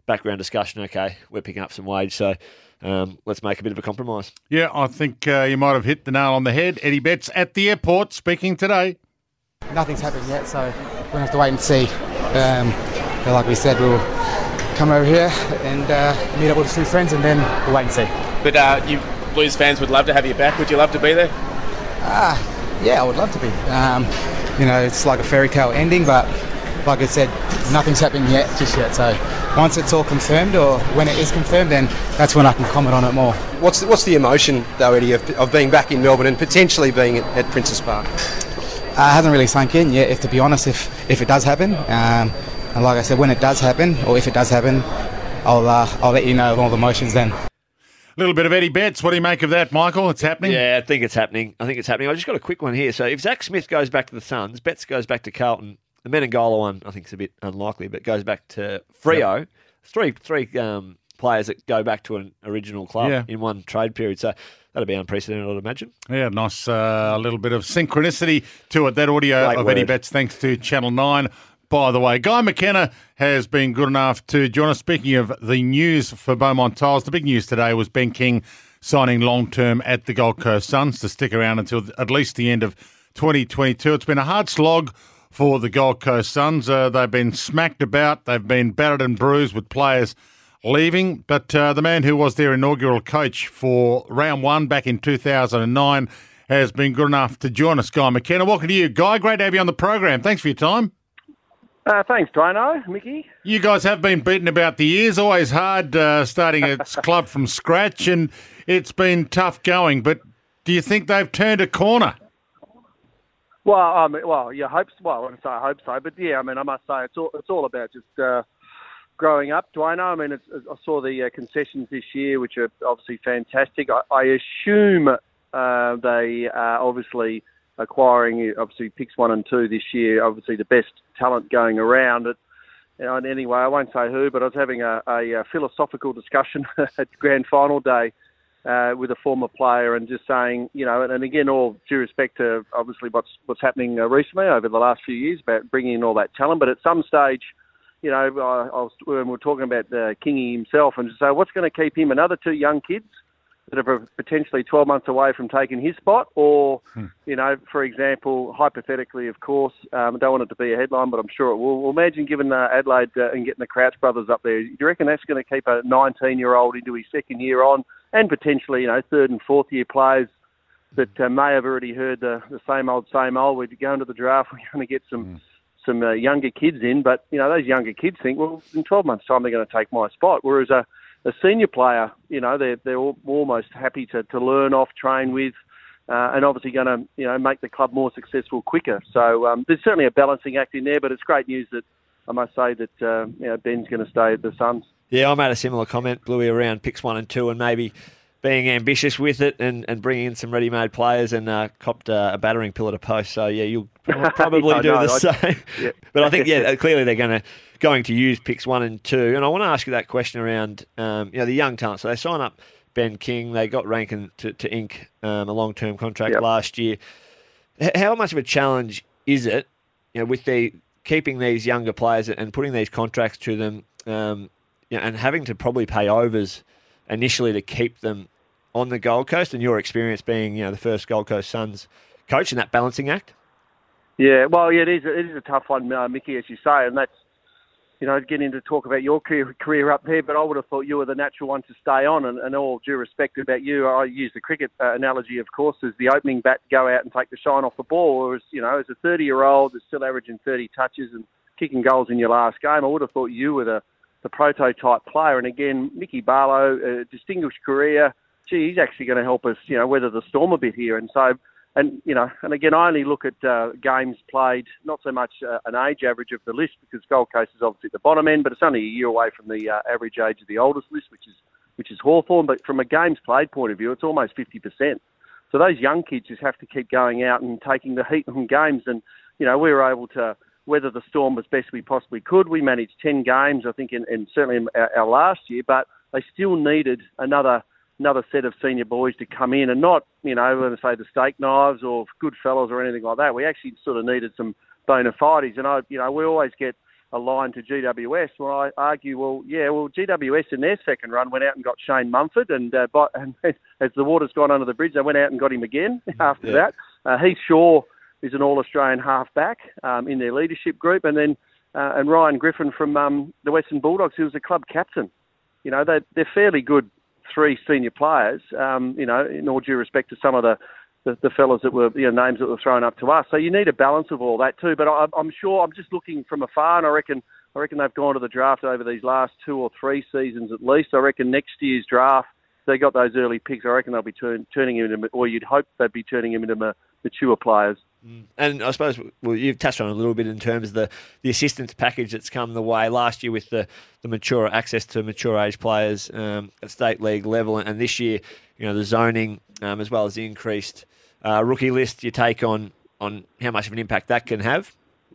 [SPEAKER 3] background discussion, okay, we're picking up some wage, so let's make a bit of a compromise.
[SPEAKER 2] Yeah, I think you might have hit the nail on the head. Eddie Betts at the airport speaking today.
[SPEAKER 16] Nothing's happened yet, so we're going to have to wait and see. But like we said, we'll come over here and meet up with a few friends, and then we'll wait and see.
[SPEAKER 17] But you Blues fans would love to have you back. Would you love to be there?
[SPEAKER 16] Yeah, I would love to be. It's like a fairy tale ending, but like I said, nothing's happened just yet. So once it's all confirmed, or when it is confirmed, then that's when I can comment on it more.
[SPEAKER 17] What's the emotion, though, Eddie, of being back in Melbourne and potentially being at Princes Park?
[SPEAKER 16] Hasn't really sunk in yet, to be honest, if it does happen. And like I said, when it does happen, or if it does happen, I'll let you know of all the emotions then.
[SPEAKER 2] A little bit of Eddie Betts. What do you make of that, Michael? It's happening?
[SPEAKER 3] Yeah, I think it's happening. I just got a quick one here. So if Zach Smith goes back to the Suns, Betts goes back to Carlton, the Menegola one I think is a bit unlikely, but goes back to Freo. Yep. Three players that go back to an original club in one trade period. So that'll be unprecedented, I'd imagine.
[SPEAKER 2] Yeah, nice little bit of synchronicity to it. That audio of Eddie Betts, thanks to Channel 9. By the way, Guy McKenna has been good enough to join us. Speaking of the news for Beaumont Tiles, the big news today was Ben King signing long-term at the Gold Coast Suns to stick around until at least the end of 2022. It's been a hard slog for the Gold Coast Suns. They've been smacked about. They've been battered and bruised with players leaving. But the man who was their inaugural coach for round one back in 2009 has been good enough to join us. Guy McKenna, welcome to you. Guy, great to have you on the program. Thanks for your time.
[SPEAKER 18] Thanks, Dino, Mickey.
[SPEAKER 2] You guys have been beaten about the years. Always hard starting a club from scratch, and it's been tough going. But do you think they've turned a corner?
[SPEAKER 18] Well, you hope. Well, I wouldn't say I hope so, but yeah, I must say it's all about just growing up, Dwayne. I saw the concessions this year, which are obviously fantastic. I assume they are obviously acquiring picks 1 and 2 this year. Obviously, the best talent going around. And anyway, I won't say who, but I was having a philosophical discussion at Grand Final day with a former player, and just saying, and again, all due respect to obviously what's happening recently over the last few years about bringing in all that talent, but at some stage, when we're talking about Kingy himself, and just say, what's going to keep him, another 2 young kids that are potentially 12 months away from taking his spot? Or, for example, hypothetically, of course, I don't want it to be a headline, but I'm sure it will. Well, imagine giving Adelaide and getting the Crouch brothers up there. Do you reckon that's going to keep a 19-year-old into his second year on, and potentially, third and fourth year players that may have already heard the same old, we're going to the draft, we're going to get some younger kids in, but, those younger kids think, well, in 12 months' time, they're going to take my spot. Whereas a senior player, they're almost happy to learn off, train with, and obviously going to, make the club more successful quicker. So there's certainly a balancing act in there, but it's great news that I must say that Ben's going to stay at the Suns.
[SPEAKER 3] Yeah, I made a similar comment, Bluey, around picks 1 and 2, and maybe being ambitious with it and bringing in some ready-made players, and copped a battering pillar to post. So, yeah, you'll probably do the same. Yeah. But I think, clearly they're going to use picks 1 and 2. And I want to ask you that question around the young talent. So they sign up Ben King. They got Rankin to ink a long-term contract last year. How much of a challenge is it, with keeping these younger players and putting these contracts to them, and having to probably pay overs initially to keep them on the Gold Coast, and your experience being, the first Gold Coast Suns coach in that balancing act? Yeah,
[SPEAKER 18] well, it is a tough one, Mickey, as you say, and that's, getting to talk about your career up there, but I would have thought you were the natural one to stay on, and all due respect about you, I use the cricket analogy, of course, as the opening bat to go out and take the shine off the ball, whereas, as a 30-year-old that's still averaging 30 touches and kicking goals in your last game, I would have thought you were the prototype player. And again, Mickey Barlow, a distinguished career. Gee, he's actually going to help us, weather the storm a bit here. And so, and again, I only look at games played, not so much an age average of the list, because Gold Coast is obviously at the bottom end, but it's only a year away from the average age of the oldest list, which is Hawthorn. But from a games played point of view, it's almost 50%. So those young kids just have to keep going out and taking the heat on games. And, we were able to weather the storm as best we possibly could. We managed 10 games, I think, certainly in our last year, but they still needed another set of senior boys to come in, and not, when I say the steak knives or good fellas or anything like that. We actually sort of needed some bona fides, and we always get line to GWS. Well, I argue, GWS in their second run went out and got Shane Mumford, and as the water's gone under the bridge, they went out and got him again after that. Heath Shaw is an All-Australian half-back in their leadership group, and then and Ryan Griffin from the Western Bulldogs, who was the club captain. You know, they're fairly good three senior players, you know, in all due respect to some of the fellas that were, you know, names that were thrown up to us. So you need a balance of all that too. But I'm sure, I'm just looking from afar, and I reckon they've gone to the draft over these last 2 or 3 seasons at least. I reckon next year's draft, they got those early picks. I reckon they'll be turning him into, or you'd hope they'd be turning him into mature players.
[SPEAKER 3] And I suppose, well, you've touched on it a little bit in terms of the assistance package that's come the way last year with the mature access to mature age players at state league level, and this year, you know, the zoning as well as the increased rookie list. Your take on how much of an impact that can have?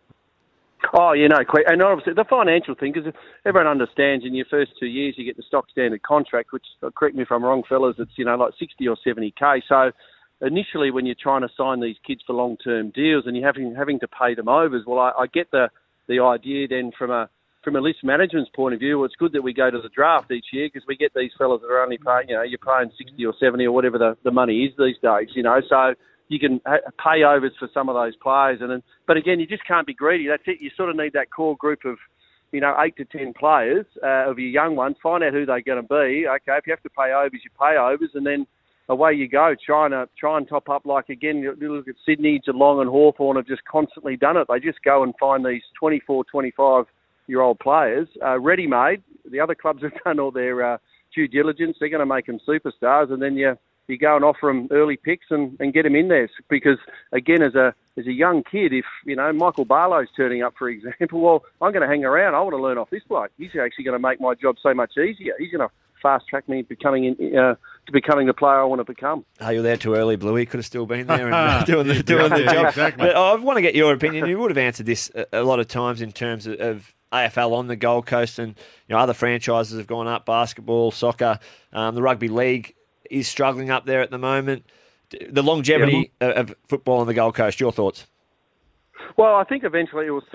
[SPEAKER 18] Oh, you know, and obviously the financial thing, because everyone understands in your first 2 years you get the stock standard contract, which, correct me if I'm wrong, fellas, it's, you know, like 60 or 70K. So initially when you're trying to sign these kids for long-term deals and you're having to pay them overs, well, I get the idea then from a list management's point of view. Well, it's good that we go to the draft each year because we get these fellas that are only paying, you know, you're paying 60 or 70 or whatever the money is these days, you know, so you can pay overs for some of those players. But again, you just can't be greedy. That's it. You sort of need that core group of, you know, 8 to 10 players of your young ones. Find out who they're going to be. Okay, if you have to pay overs, you pay overs, and then away you go. Try and top up. Like again, you look at Sydney, Geelong, and Hawthorn have just constantly done it. They just go and find these 24, 25-year-old players ready-made. The other clubs have done all their due diligence. They're going to make them superstars, and then you go and offer them early picks and get them in there. Because, again, as a young kid, if, you know, Michael Barlow's turning up, for example, well, I'm going to hang around. I want to learn off this bloke. He's actually going to make my job so much easier. He's going to fast-track me to becoming the player I want to become.
[SPEAKER 3] Oh, you're there too early, Bluey. Could have still been there and doing the job.
[SPEAKER 2] Exactly.
[SPEAKER 3] But I want to get your opinion. You would have answered this a lot of times in terms of AFL on the Gold Coast, and, you know, other franchises have gone up, basketball, soccer, the rugby league is struggling up there at the moment. The longevity of football on the Gold Coast, your thoughts?
[SPEAKER 18] Well, I think eventually it'll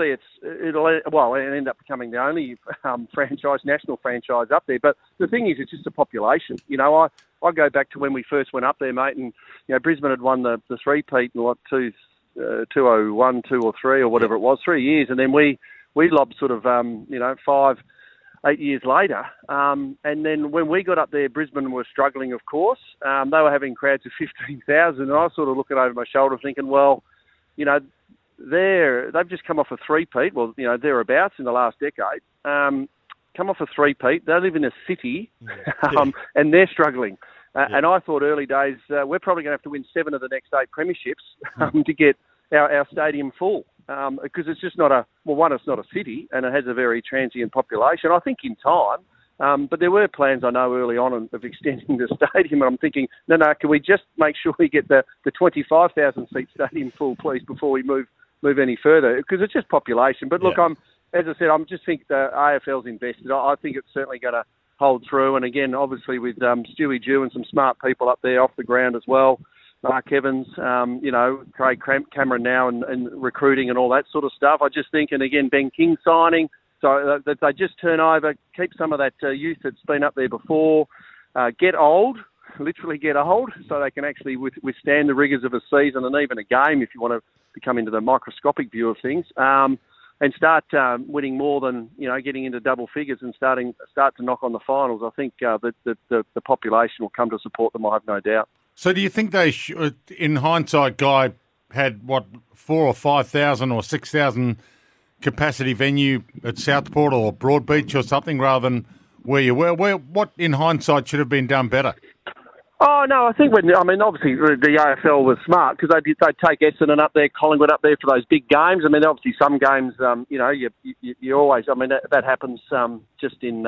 [SPEAKER 18] end up becoming the only national franchise up there. But the thing is, it's just the population. You know, I go back to when we first went up there, mate, and, you know, Brisbane had won the three-peat in 2001, 2 or 3 or whatever it was, 3 years, and then we lobbed sort of 5-8 years later. And then when we got up there, Brisbane were struggling, of course. They were having crowds of 15,000, and I was sort of looking over my shoulder thinking, well, you know, they've just come off a three-peat, well, you know, thereabouts in the last decade. Come off a three-peat. They live in a city, and they're struggling. And I thought early days, we're probably going to have to win 7 of the next 8 premierships to get our stadium full. Because it's just not it's not a city, and it has a very transient population. I think in time, but there were plans I know early on of extending the stadium, and I'm thinking, no, can we just make sure we get the 25,000 seat stadium full, please, before we move any further? Because it's just population. But look, as I said, I just think the AFL's invested. I think it's certainly going to hold through. And again, obviously with Stewie Dew and some smart people up there off the ground as well. Mark Evans, you know, Craig Cameron now and recruiting and all that sort of stuff. I just think, and again, Ben King signing, so that they just turn over, keep some of that youth that's been up there before, literally get old, so they can actually withstand the rigours of a season and even a game if you want to come into the microscopic view of things, and start winning more than, you know, getting into double figures and start to knock on the finals. I think that the population will come to support them, I have no doubt.
[SPEAKER 2] So do you think they should, in hindsight, Guy had, 4,000 or 5,000 or 6,000 capacity venue at Southport or Broadbeach or something rather than where you were? What, in hindsight, should have been done better?
[SPEAKER 18] Oh, no, I think obviously the AFL was smart because they'd take Essendon up there, Collingwood up there for those big games. I mean, obviously some games, you know, you always, I mean, that happens just in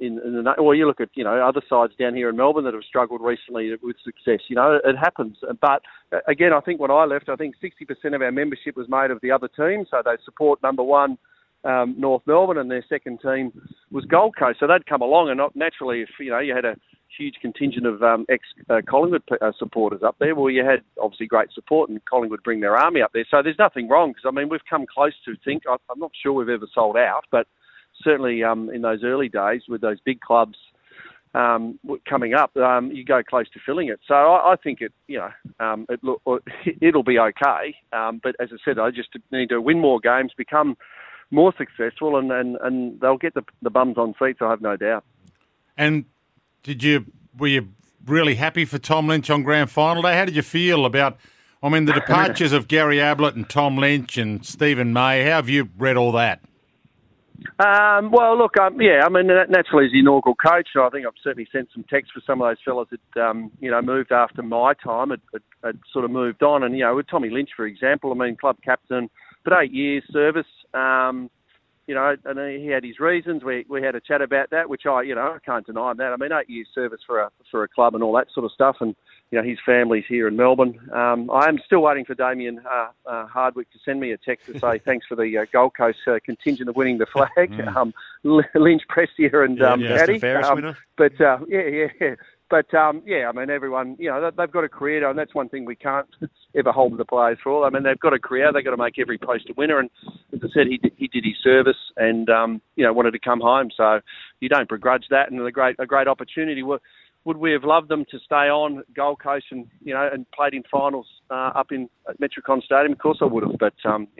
[SPEAKER 18] or you look at, you know, other sides down here in Melbourne that have struggled recently with success. You know, it happens. But again, I think when I left, I think 60% of our membership was made of the other teams. So they support number one, North Melbourne, and their second team was Gold Coast. So they'd come along, and naturally, if, you know, you had a huge contingent of ex-Collingwood supporters up there. Well, you had obviously great support, and Collingwood bring their army up there. So there's nothing wrong, because, I mean, we've come close to think. I'm not sure we've ever sold out, but certainly in those early days with those big clubs coming up, you go close to filling it. So I think it'll be okay. But as I said, I just need to win more games, become more successful, and they'll get the bums on seats, I have no doubt.
[SPEAKER 2] And were you really happy for Tom Lynch on grand final day? How did you feel about, I mean, the departures of Gary Ablett and Tom Lynch and Stephen May? How have you read all that?
[SPEAKER 18] Well, look, naturally as the inaugural coach, I think I've certainly sent some texts for some of those fellas that, moved after my time, had sort of moved on. And, with Tommy Lynch, for example, I mean, club captain, but 8 years service, and he had his reasons. We had a chat about that, which I can't deny that. I mean, 8 years service for a club and all that sort of stuff. And, his family's here in Melbourne. I am still waiting for Damien Hardwick to send me a text to say thanks for the Gold Coast contingent of winning the flag. Lynch, Prestia and Paddy.
[SPEAKER 3] Ferris winner.
[SPEAKER 18] But, But, I mean, everyone, they've got a career, and that's one thing we can't ever hold the players for. I mean, they've got a career. They've got to make every post a winner. And as I said, he did his service and, wanted to come home. So you don't begrudge that, and a great opportunity. Would we have loved them to stay on Gold Coast and played in finals up in Metricon Stadium? Of course I would have, but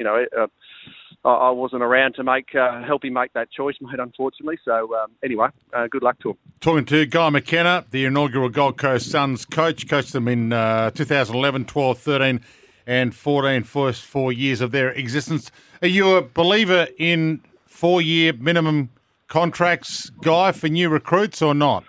[SPEAKER 18] I wasn't around to help him make that choice, mate, unfortunately. So anyway, good luck to him.
[SPEAKER 2] Talking to Guy McKenna, the inaugural Gold Coast Suns coach, coached them in 2011, 12, 13 and 14, first 4 years of their existence. Are you a believer in 4-year minimum contracts, Guy, for new recruits or not?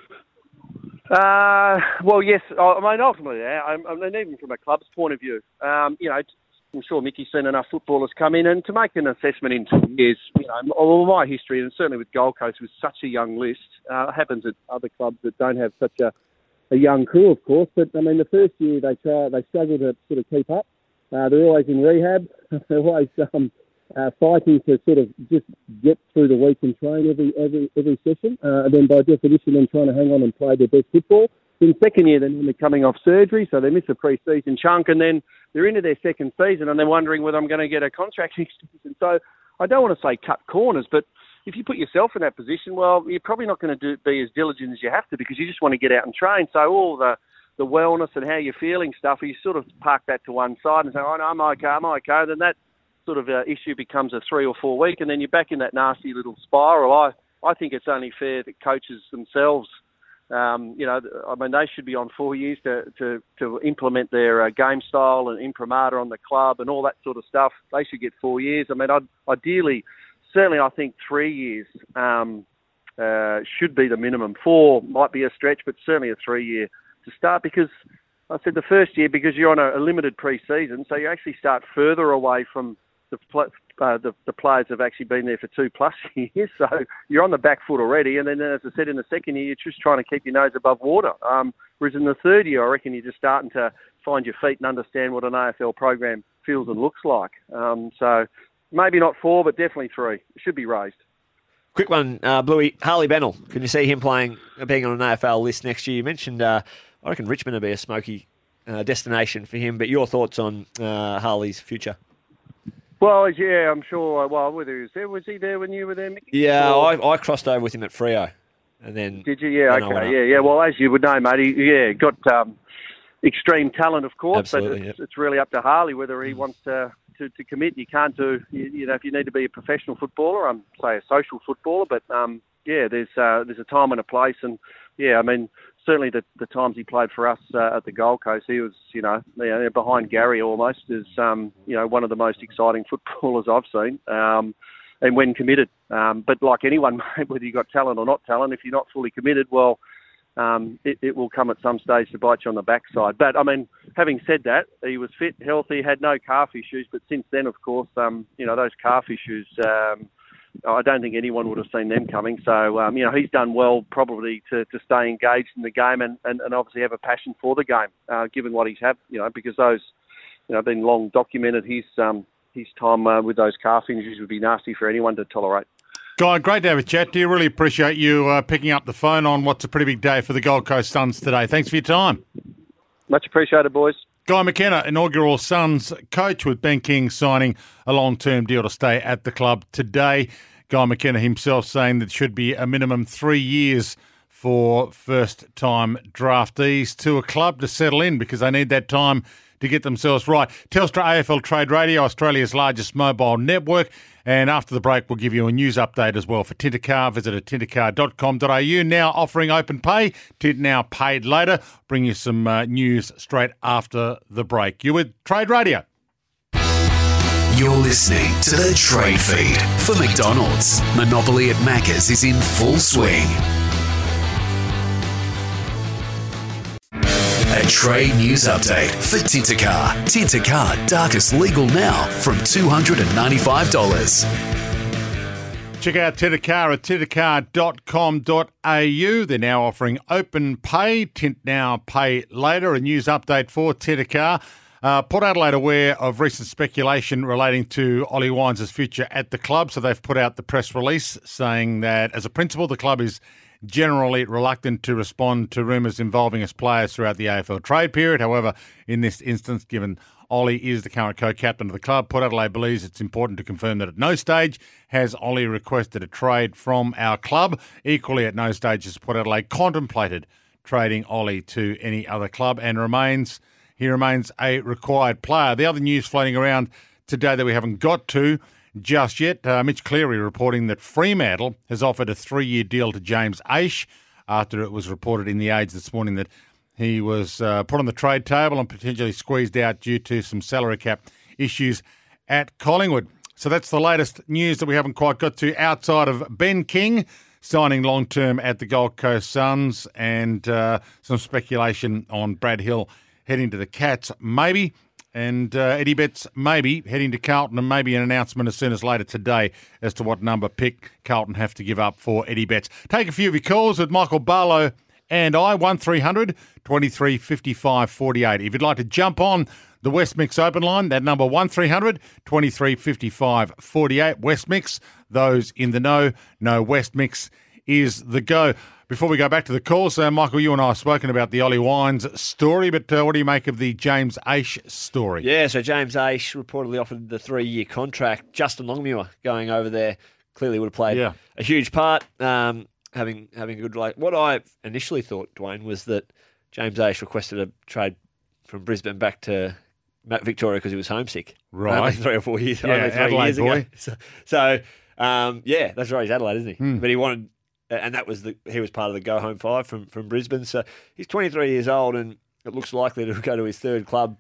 [SPEAKER 18] Well, yes. I mean, ultimately, I mean, even from a club's point of view, I'm sure Mickey's seen enough footballers come in, and to make an assessment in 2 years, my history, and certainly with Gold Coast, was such a young list. It happens at other clubs that don't have such a young crew, of course. But I mean, the first year they struggle to sort of keep up. They're always in rehab. They're always fighting to sort of just get through the week and train every session. And then by definition, then trying to hang on and play their best football. In second year, then they're coming off surgery, so they miss a pre-season chunk, and then they're into their second season, and they're wondering whether I'm going to get a contract extension. So I don't want to say cut corners, but if you put yourself in that position, well, you're probably not going to be as diligent as you have to, because you just want to get out and train. So all the wellness and how you're feeling stuff, you sort of park that to one side and say, oh, no, I'm okay. Then that sort of issue becomes a 3 or 4 week, and then you're back in that nasty little spiral. I think it's only fair that coaches themselves, I mean, they should be on 4 years to implement their game style and imprimatur on the club and all that sort of stuff. They should get 4 years. I mean, ideally, certainly I think 3 years should be the minimum. 4 might be a stretch, but certainly a 3 year to start, because I said the first year, because you're on a limited pre-season, so you actually start further away from the players have actually been there for 2+ years, so you're on the back foot already. And then, as I said, in the second year, you're just trying to keep your nose above water. Whereas in the third year, I reckon you're just starting to find your feet and understand what an AFL program feels and looks like. So maybe not 4, but definitely 3. It should be raised.
[SPEAKER 3] Quick one, Bluey. Harley Bennell. Can you see him being on an AFL list next year? You mentioned, I reckon Richmond will be a smoky destination for him, but your thoughts on Harley's future?
[SPEAKER 18] Well, yeah, I'm sure. Well, whether he was there, was he there when you were there, Mickey?
[SPEAKER 3] Yeah, I crossed over with him at Freo, and then
[SPEAKER 18] did you? Yeah, okay, yeah. Well, as you would know, mate, he got extreme talent, of course.
[SPEAKER 3] Absolutely,
[SPEAKER 18] but it's really up to Harley whether he wants to commit. You can't do, if you need to be a professional footballer, say a social footballer, but there's a time and a place, and I mean, certainly the times he played for us at the Gold Coast, he was, behind Gary almost, is, one of the most exciting footballers I've seen, and when committed. But like anyone, whether you've got talent or not talent, if you're not fully committed, well, it will come at some stage to bite you on the backside. But, I mean, having said that, he was fit, healthy, had no calf issues, but since then, of course, those calf issues... I don't think anyone would have seen them coming. So, he's done well probably to stay engaged in the game and obviously have a passion for the game, given what he's had, because those, been long documented. His time with those calf injuries would be nasty for anyone to tolerate.
[SPEAKER 2] Guy, great to have a chat to you. Really appreciate you picking up the phone on what's a pretty big day for the Gold Coast Suns today. Thanks for your time.
[SPEAKER 18] Much appreciated, boys.
[SPEAKER 2] Guy McKenna, inaugural Suns coach, with Ben King signing a long-term deal to stay at the club today. Guy McKenna himself saying that it should be a minimum 3 years for first-time draftees to a club to settle in, because they need that time to get themselves right. Telstra AFL Trade Radio, Australia's largest mobile network. And after the break, we'll give you a news update as well for Tintercar. Visit at tintercar.com.au. Now offering open pay. Tint now, paid later. Bring you some news straight after the break. You're with Trade Radio.
[SPEAKER 1] You're listening to the Trade Feed for McDonald's. Monopoly at Macca's is in full swing. A trade news update for Tintercar. Tintercar, darkest legal now from $295.
[SPEAKER 2] Check out Tintercar at tintercar.com.au. They're now offering open pay. Tint now, pay later. A news update for Tintercar. Port Adelaide aware of recent speculation relating to Ollie Wines' future at the club. So they've put out the press release saying that as a principle, the club is generally reluctant to respond to rumours involving its players throughout the AFL trade period. However, in this instance, given Ollie is the current co-captain of the club, Port Adelaide believes it's important to confirm that at no stage has Ollie requested a trade from our club. Equally, at no stage has Port Adelaide contemplated trading Ollie to any other club, and he remains a required player. The other news floating around today that we haven't got to just yet, Mitch Cleary reporting that Fremantle has offered a 3-year deal to James Aish after it was reported in The Age this morning that he was put on the trade table and potentially squeezed out due to some salary cap issues at Collingwood. So that's the latest news that we haven't quite got to outside of Ben King signing long-term at the Gold Coast Suns and some speculation on Brad Hill heading to the Cats, maybe. And Eddie Betts maybe heading to Carlton, and maybe an announcement as soon as later today as to what number pick Carlton have to give up for Eddie Betts. Take a few of your calls with Michael Barlow and I, 1300 23 55 48. If you'd like to jump on the West Mix open line, that number 1300 23 55 48. West Mix, those in the know West Mix is the go. Before we go back to the calls, Michael, you and I have spoken about the Ollie Wines story, but what do you make of the James Aish story?
[SPEAKER 3] Yeah, so James Aish reportedly offered the 3-year contract. Justin Longmuir going over there clearly would have played a huge part, having a good relation. What I initially thought, Dwayne, was that James Aish requested a trade from Brisbane back to Victoria because he was homesick.
[SPEAKER 2] Right.
[SPEAKER 3] Only 3 or 4 years,
[SPEAKER 2] Adelaide boy.
[SPEAKER 3] ago. So, that's right, he's Adelaide, isn't he? But he wanted... And that was he was part of the go home 5 from Brisbane. So he's 23 years old, and it looks likely to go to his third club.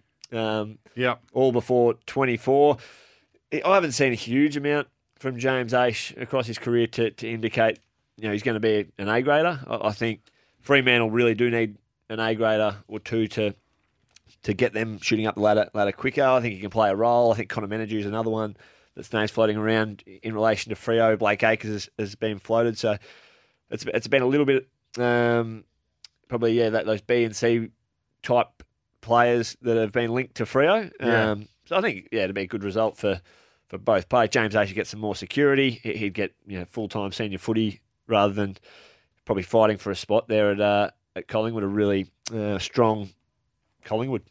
[SPEAKER 3] All before 24. I haven't seen a huge amount from James Aish across his career to indicate he's going to be an A grader. I think Fremantle really do need an A grader or two to get them shooting up the ladder quicker. I think he can play a role. I think Connor Menadue is another one that's names floating around in relation to Freo. Blake Acres has been floated, so. It's been a little bit, those B and C type players that have been linked to Freo. So I think, it'd be a good result for both players. James Aish get some more security. He'd get full-time senior footy rather than probably fighting for a spot there at Collingwood, a really strong Collingwood.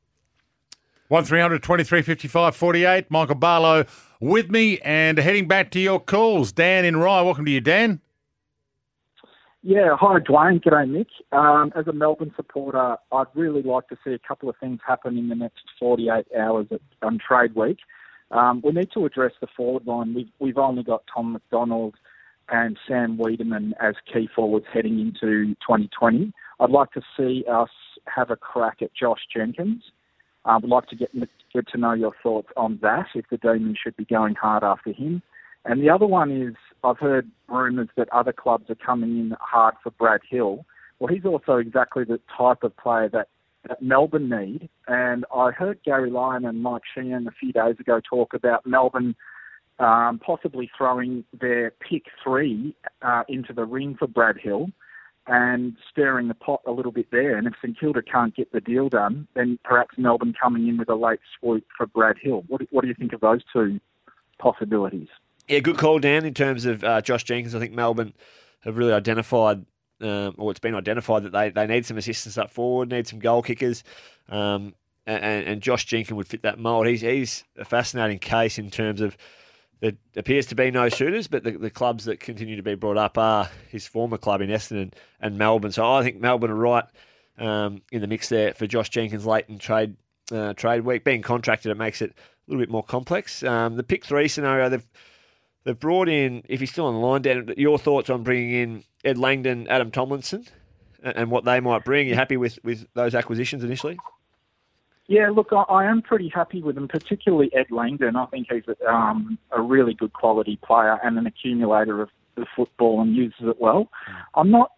[SPEAKER 2] 1300 23 55 48. Michael Barlow with me, and heading back to your calls. Dan in Rye, welcome to you, Dan.
[SPEAKER 10] Yeah, hi Dwayne. G'day Nick. As a Melbourne supporter, I'd really like to see a couple of things happen in the next 48 hours on trade week. We need to address the forward line. We've only got Tom McDonald and Sam Wiedemann as key forwards heading into 2020. I'd like to see us have a crack at Josh Jenkins. I'd like to get to know your thoughts on that, if the Demons should be going hard after him. And the other one is, I've heard rumours that other clubs are coming in hard for Brad Hill. Well, he's also exactly the type of player that Melbourne need. And I heard Gary Lyon and Mike Sheehan a few days ago talk about Melbourne possibly throwing their pick 3 into the ring for Brad Hill and stirring the pot a little bit there. And if St Kilda can't get the deal done, then perhaps Melbourne coming in with a late swoop for Brad Hill. What do you think of those two possibilities?
[SPEAKER 3] Yeah, good call, Dan, in terms of Josh Jenkins. I think Melbourne have really identified, or it's been identified, that they need some assistance up forward, need some goal kickers, and Josh Jenkins would fit that mould. He's a fascinating case in terms of there appears to be no suitors, but the clubs that continue to be brought up are his former club in Essendon and Melbourne. So I think Melbourne are right in the mix there for Josh Jenkins late in trade week. Being contracted, it makes it a little bit more complex. The pick 3 scenario, they've brought in, if he's still on the line, Dan, your thoughts on bringing in Ed Langdon, Adam Tomlinson, and what they might bring. Are you happy with those acquisitions initially?
[SPEAKER 10] Yeah, look, I am pretty happy with them, particularly Ed Langdon. I think he's a really good quality player and an accumulator of the football and uses it well. I'm not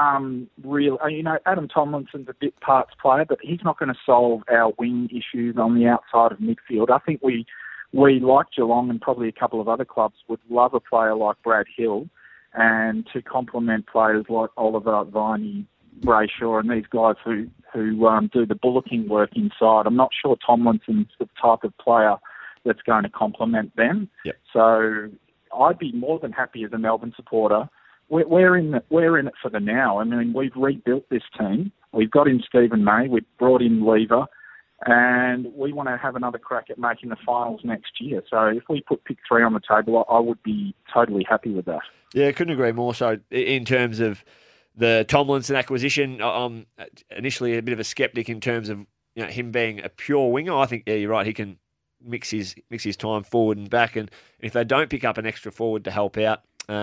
[SPEAKER 10] Adam Tomlinson's a bit parts player, but he's not going to solve our wing issues on the outside of midfield. I think we like Geelong and probably a couple of other clubs would love a player like Brad Hill, and to complement players like Oliver, Viney, Brayshaw, and these guys who do the bullocking work inside. I'm not sure Tomlinson's the type of player that's going to complement them.
[SPEAKER 3] Yep.
[SPEAKER 10] So I'd be more than happy as a Melbourne supporter. We're in it for the now. I mean, we've rebuilt this team. We've got in Stephen May. We've brought in Lever. And we want to have another crack at making the finals next year. So if we put pick 3 on the table, I would be totally happy with that.
[SPEAKER 3] Yeah, couldn't agree more. So in terms of the Tomlinson acquisition, I'm initially a bit of a sceptic in terms of him being a pure winger. I think, yeah, you're right, he can mix his time forward and back. And if they don't pick up an extra forward to help out,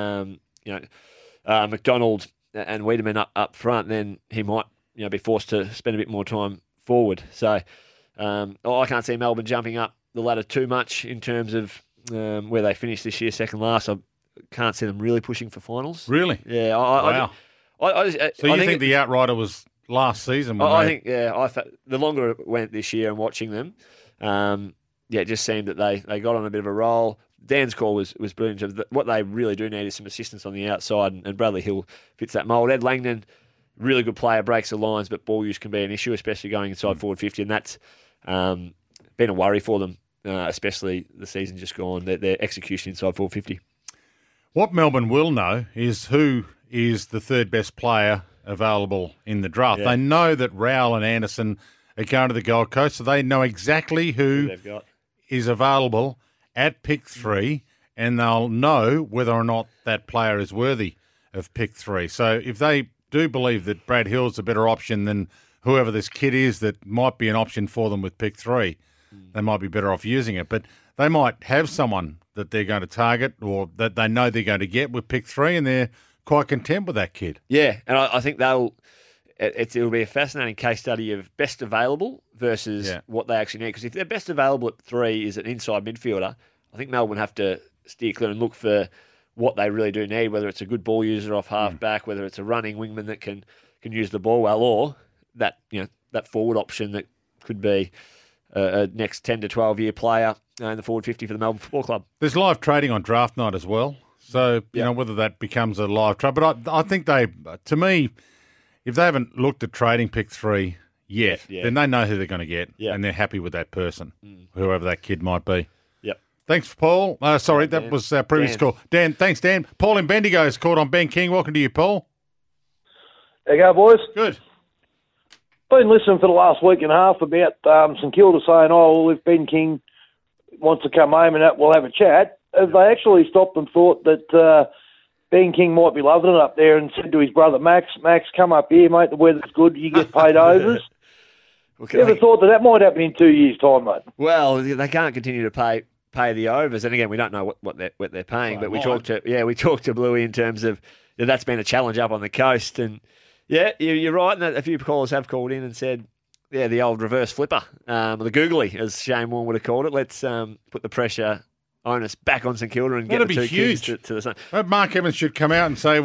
[SPEAKER 3] McDonald and Wiedemann up front, then he might be forced to spend a bit more time forward. So I can't see Melbourne jumping up the ladder too much in terms of where they finished this year, second last. I can't see them really pushing for finals.
[SPEAKER 2] Really?
[SPEAKER 3] Yeah.
[SPEAKER 2] Wow.
[SPEAKER 3] I
[SPEAKER 2] think the outrider was last season?
[SPEAKER 3] The longer it went this year and watching them, it just seemed that they got on a bit of a roll. Dan's call was brilliant. What they really do need is some assistance on the outside, and Bradley Hill fits that mould. Ed Langdon, really good player, breaks the lines, but ball use can be an issue, especially going inside forward 50, and that's been a worry for them, especially the season just gone, their execution inside forward 50.
[SPEAKER 2] What Melbourne will know is who is the third best player available in the draft. Yeah. They know that Rowell and Anderson are going to the Gold Coast, so they know exactly who is available at pick 3, and they'll know whether or not that player is worthy of pick 3. So if they do believe that Brad Hill's a better option than whoever this kid is that might be an option for them with pick 3, they might be better off using it. But they might have someone that they're going to target or that they know they're going to get with pick 3, and they're quite content with that kid.
[SPEAKER 3] Yeah, and I think it'll be a fascinating case study of best available versus what they actually need. Because if their best available at 3 is an inside midfielder, I think Melbourne have to steer clear and look for what they really do need, whether it's a good ball user off half back, whether it's a running wingman that can use the ball well, or that forward option that could be a next 10 to 12 year player in the forward 50 for the Melbourne Football Club.
[SPEAKER 2] There's live trading on draft night as well. So, whether that becomes a live trade. But I think to me, if they haven't looked at trading pick 3 yet, then they know who they're going to get, and they're happy with that person, whoever that kid might be.
[SPEAKER 3] Yep.
[SPEAKER 2] Thanks, Paul. That was our previous call. Dan, thanks, Dan. Paul in Bendigo is called on Ben King. Welcome to you, Paul.
[SPEAKER 19] There you go, boys.
[SPEAKER 2] Good.
[SPEAKER 19] Been listening for the last week and a half about St Kilda saying, if Ben King wants to come home and that, we'll have a chat. Have they actually stopped and thought that Ben King might be loving it up there and said to his brother, Max, come up here, mate, the weather's good, you get paid overs? You ever thought that might happen in 2 years' time, mate?
[SPEAKER 3] Well, they can't continue to pay the overs, and again, we don't know what they're paying, but we talked to Bluey in terms of that's been a challenge up on the coast, and you're right, and a few callers have called in and said, the old reverse flipper, the googly, as Shane Warne would have called it. Let's put the pressure onus back on St Kilda and get the two Kings to the same.
[SPEAKER 2] Mark Evans should come out and say,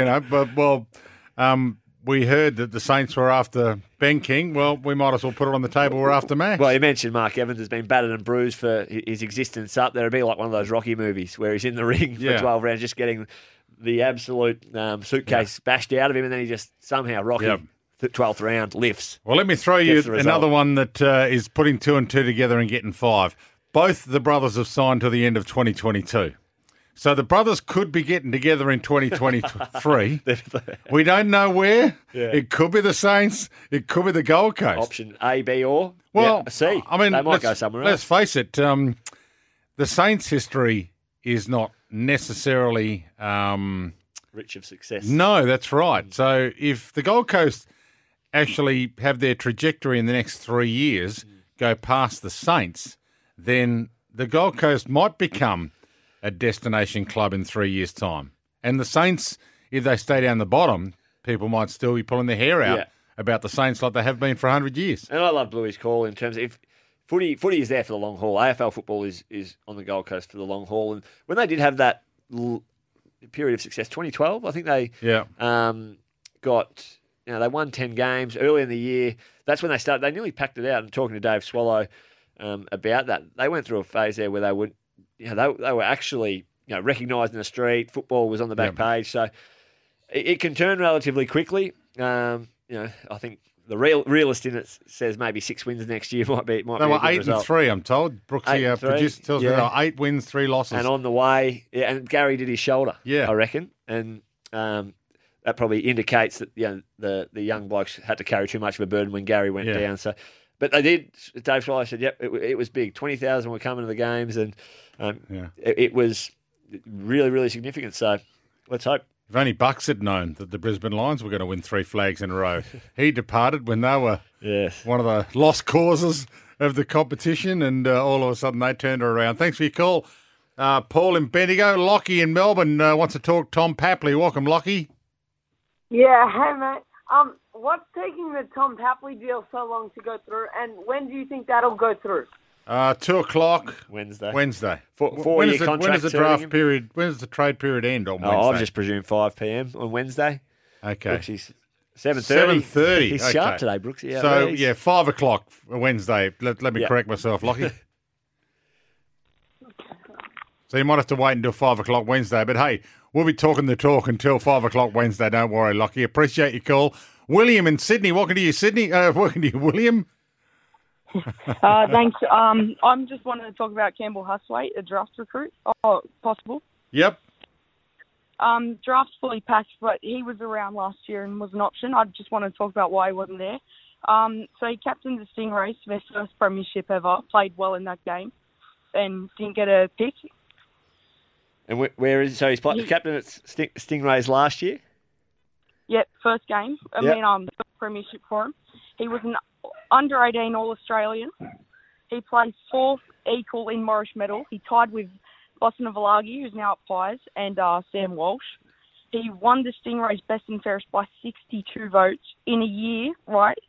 [SPEAKER 2] we heard that the Saints were after Ben King. Well, we might as well put it on the table. We're after Max.
[SPEAKER 3] Well, you mentioned Mark Evans has been battered and bruised for his existence up there. It'd be like one of those Rocky movies where he's in the ring for 12 rounds just getting the absolute suitcase bashed out of him, and then he just somehow Rocky 12th round lifts.
[SPEAKER 2] Well, let me throw you another one that is putting 2 and 2 together and getting 5. Both the brothers have signed to the end of 2022. So the brothers could be getting together in 2023. We don't know where.
[SPEAKER 3] Yeah.
[SPEAKER 2] It could be the Saints. It could be the Gold Coast.
[SPEAKER 3] Option A, B, or
[SPEAKER 2] C. I mean,
[SPEAKER 3] they might go somewhere else.
[SPEAKER 2] Let's face it. The Saints' history is not necessarily
[SPEAKER 3] rich of success.
[SPEAKER 2] No, that's right. So if the Gold Coast actually have their trajectory in the next 3 years go past the Saints, then the Gold Coast might become a destination club in 3 years' time. And the Saints, if they stay down the bottom, people might still be pulling their hair out about the Saints like they have been for 100 years.
[SPEAKER 3] And I love Bluey's call in terms of if footy is there for the long haul. AFL football is on the Gold Coast for the long haul. And when they did have that period of success, 2012, I think they got... they won 10 games early in the year. That's when they started. They nearly packed it out. And talking to Dave Swallow about that, they went through a phase there where they would, they were actually recognised in the street. Football was on the back page, so it can turn relatively quickly. I think the realist in it says maybe 6 wins next year might be.
[SPEAKER 2] They were 8-3. I'm told. Brooksy, our producer, tells me they were 8 wins, 3 losses,
[SPEAKER 3] and on the way. Yeah, and Gary did his shoulder. I reckon, and. That probably indicates that the young blokes had to carry too much of a burden when Gary went down. So, but they did. Dave Swallow said, "Yep, it was big. 20,000 were coming to the games, and it was really, really significant." So, let's hope.
[SPEAKER 2] If only Bucks had known that the Brisbane Lions were going to win 3 flags in a row. He departed when they were one of the lost causes of the competition, and all of a sudden they turned it around. Thanks for your call, Paul in Bendigo. Lockie in Melbourne wants to talk Tom Papley. Welcome, Lockie.
[SPEAKER 20] Yeah, hey mate. What's taking the Tom Papley deal so long to go through, and when do you think that'll go through?
[SPEAKER 2] 2:00
[SPEAKER 3] Wednesday.
[SPEAKER 2] Four-year contract. When is the draft period? When does the trade period end on Wednesday?
[SPEAKER 3] I've just presumed 5 p.m. on Wednesday.
[SPEAKER 2] Okay.
[SPEAKER 3] Which is 7:30.
[SPEAKER 2] 7:30.
[SPEAKER 3] He's sharp today, Brooksy. Yeah,
[SPEAKER 2] so 5:00 Wednesday. Let me correct myself, Lockie. So you might have to wait until 5:00 Wednesday. But hey, we'll be talking the talk until 5:00 Wednesday. Don't worry, Lockie. Appreciate your call. William in Sydney. Welcome to you, Sydney. Welcome to you, William.
[SPEAKER 21] Thanks. I'm just wanting to talk about Campbell Huswaite, a draft recruit. Oh, possible.
[SPEAKER 2] Yep.
[SPEAKER 21] Draft's fully packed, but he was around last year and was an option. I just want to talk about why he wasn't there. So he captained the Stingrays for their first premiership ever, played well in that game, and didn't get a pick.
[SPEAKER 3] And where is so he's captain at Stingrays last year?
[SPEAKER 21] Yep, first game. First premiership for him. He was an under-18 All-Australian. He played 4th equal in Morris Medal. He tied with Boston Avalagi, who's now at Pies, and Sam Walsh. He won the Stingrays best and fairest by 62 votes in a year, right?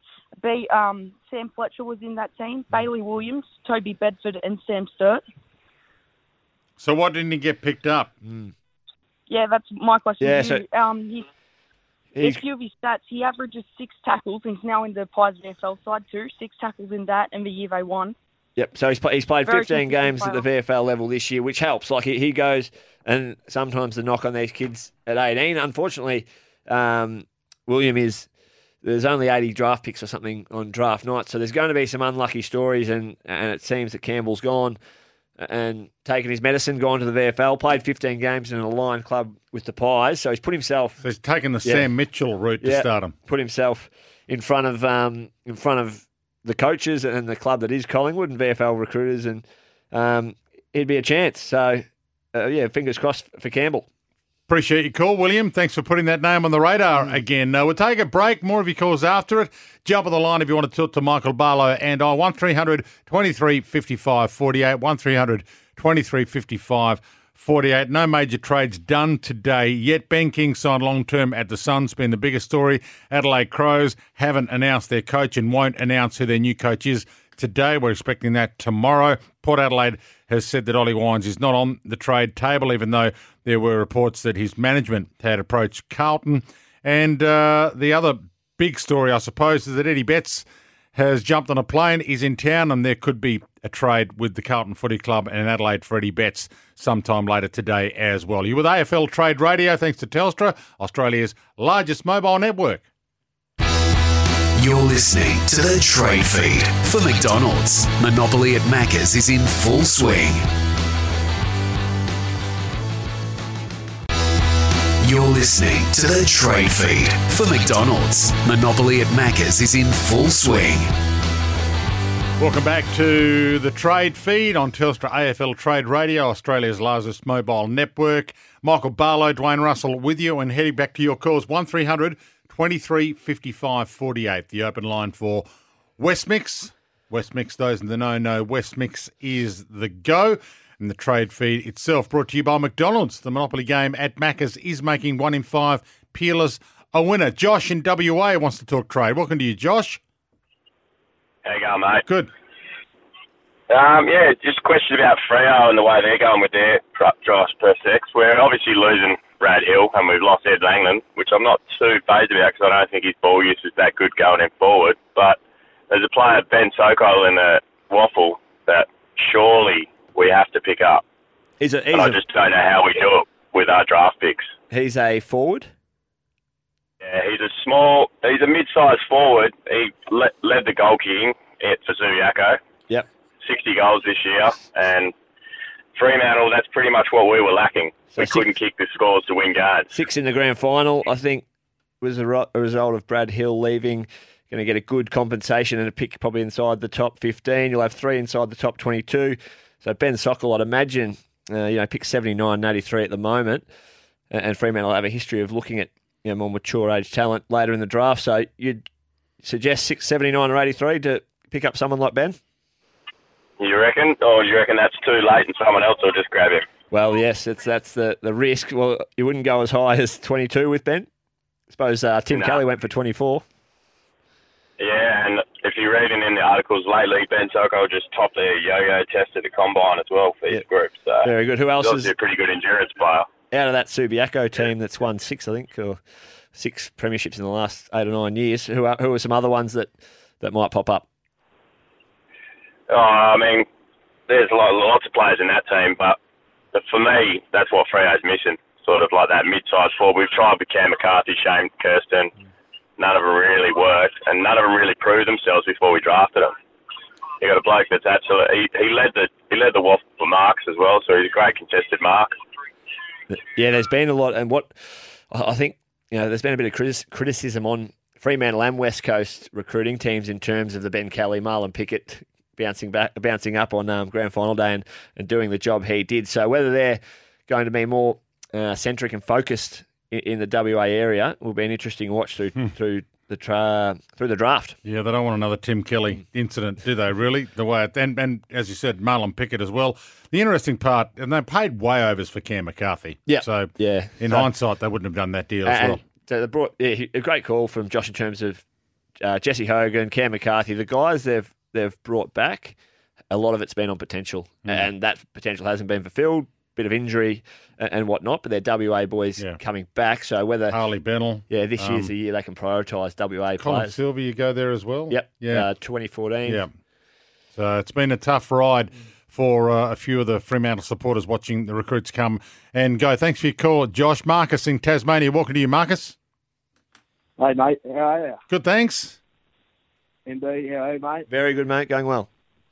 [SPEAKER 21] Sam Fletcher was in that team, Bailey Williams, Toby Bedford, and Sam Sturt.
[SPEAKER 2] So why didn't he get picked up?
[SPEAKER 21] Yeah, that's my question.
[SPEAKER 2] Yeah,
[SPEAKER 21] A few of his stats, he averages 6 tackles. He's now in the Pies VFL side too. 6 tackles in that, and the year they won.
[SPEAKER 3] Yep, so he's played 15 games at the VFL level this year, which helps. Like he goes, and sometimes the knock on these kids at 18. Unfortunately, William there's only 80 draft picks or something on draft night, so there's going to be some unlucky stories, and it seems that Campbell's gone and taken his medicine, gone to the VFL, played 15 games in an aligned club with the Pies, so he's put himself...
[SPEAKER 2] So he's taken the Sam Mitchell route to start him.
[SPEAKER 3] Put himself in front of the coaches and the club that is Collingwood and VFL recruiters, and it'd be a chance. So, fingers crossed for Campbell.
[SPEAKER 2] Appreciate your call, William. Thanks for putting that name on the radar again. We'll take a break. More of your calls after it. Jump on the line if you want to talk to Michael Barlow and I. 1300 23 55 48. 1300 23 55 48. No major trades done today yet. Ben King signed long-term at the Suns, been the biggest story. Adelaide Crows haven't announced their coach and won't announce who their new coach is today. We're expecting that tomorrow. Port Adelaide has said that Ollie Wines is not on the trade table, even though there were reports that his management had approached Carlton. And the other big story, I suppose, is that Eddie Betts has jumped on a plane, is in town, and there could be a trade with the Carlton Footy Club and Adelaide for Eddie Betts sometime later today as well. You're with AFL Trade Radio, thanks to Telstra, Australia's largest mobile network.
[SPEAKER 1] You're listening to The Trade Feed. For McDonald's, Monopoly at Macca's is in full swing. You're listening to The Trade Feed for McDonald's. Monopoly at Macca's is in full swing.
[SPEAKER 2] Welcome back to The Trade Feed on Telstra AFL Trade Radio, Australia's largest mobile network. Michael Barlow, Dwayne Russell with you, and heading back to your calls, 1300 23 55 48, the open line for Westmix. Westmix, those in the know, Westmix is the go. And the Trade Feed itself brought to you by McDonald's. The Monopoly game at Macca's is making 1 in 5 peelers a winner. Josh in WA wants to talk trade. Welcome to you, Josh.
[SPEAKER 4] How you going, mate?
[SPEAKER 2] Good.
[SPEAKER 4] Yeah, just a question about Freo and the way they're going with their draft prospects. We're obviously losing Brad Hill and we've lost Ed Langland, which I'm not too phased about because I don't think his ball use is that good going in forward. But there's a player, Ben Sokol, in the waffle that surely we have to pick up. I just don't know how we do it with our draft picks.
[SPEAKER 3] He's a forward?
[SPEAKER 4] Yeah, he's a mid-sized forward. He led the goal kicking for Subiaco.
[SPEAKER 3] Yep.
[SPEAKER 4] 60 goals this year. And Fremantle, that's pretty much what we were lacking.
[SPEAKER 3] So
[SPEAKER 4] we couldn't kick the scores to win games.
[SPEAKER 3] 6 in the grand final, I think, was a result of Brad Hill leaving. Going to get a good compensation and a pick probably inside the top 15. You'll have 3 inside the top 22. So Ben Sokol, I'd imagine, pick 79 and 83 at the moment. And Fremantle have a history of looking at more mature age talent later in the draft. So you'd suggest 79 or 83 to pick up someone like Ben?
[SPEAKER 4] You reckon? Or do you reckon that's too late and someone else will just grab him?
[SPEAKER 3] Well, yes, that's the risk. Well, you wouldn't go as high as 22 with Ben. I suppose Tim Kelly went for 24.
[SPEAKER 4] Yeah, and if you're reading in the articles lately, Ben Sokol just topped the yo-yo test at the combine as well for his group. So
[SPEAKER 3] very good. Who else
[SPEAKER 4] is a pretty good endurance player?
[SPEAKER 3] Out of that Subiaco team that's won 6, I think, or 6 premierships in the last 8 or 9 years, who are some other ones that might pop up?
[SPEAKER 4] I mean, there's lots of players in that team, but for me, that's what Freo's missing, sort of like that mid-sized forward. We've tried with Cam McCarthy, Shane Kirsten. None of them really worked, and none of them really proved themselves before we drafted them. You got a bloke that's absolutely he led the waffle for marks as well, so he's a great contested mark.
[SPEAKER 3] Yeah, there's been a lot, and what I think there's been a bit of criticism on Fremantle and West Coast recruiting teams in terms of the Ben Kelly, Marlon Pickett bouncing up on grand final day and doing the job he did. So whether they're going to be more centric and focused in the WA area will be an interesting watch through the draft.
[SPEAKER 2] Yeah, they don't want another Tim Kelly incident, do they? Really, the way and as you said, Marlon Pickett as well. The interesting part, and they paid way overs for Cam McCarthy.
[SPEAKER 3] Yeah,
[SPEAKER 2] so
[SPEAKER 3] yeah.
[SPEAKER 2] In hindsight, they wouldn't have done that deal as well.
[SPEAKER 3] So they brought a great call from Josh in terms of Jesse Hogan, Cam McCarthy, the guys they've brought back. A lot of it's been on potential, and that potential hasn't been fulfilled. Bit of injury and whatnot, but they're WA boys coming back. So whether
[SPEAKER 2] Harley Bennell,
[SPEAKER 3] this year's the year they can prioritise WA
[SPEAKER 2] Colin
[SPEAKER 3] players.
[SPEAKER 2] Silver, you go there as well.
[SPEAKER 3] Yep,
[SPEAKER 2] yeah,
[SPEAKER 3] 2014.
[SPEAKER 2] Yeah, so it's been a tough ride for a few of the Fremantle supporters watching the recruits come and go. Thanks for your call, Josh. Marcus in Tasmania. Welcome to you, Marcus.
[SPEAKER 22] Hey mate, how are you?
[SPEAKER 2] Good, thanks.
[SPEAKER 22] Indeed, how are you, mate?
[SPEAKER 3] Very good, mate. Going well.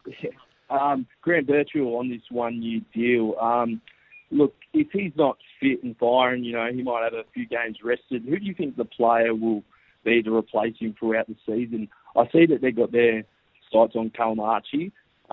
[SPEAKER 22] Grant Birchall on this 1-year deal. Look, if he's not fit and firing, he might have a few games rested. Who do you think the player will be to replace him throughout the season? I see that they've got their sights on Callum Archie.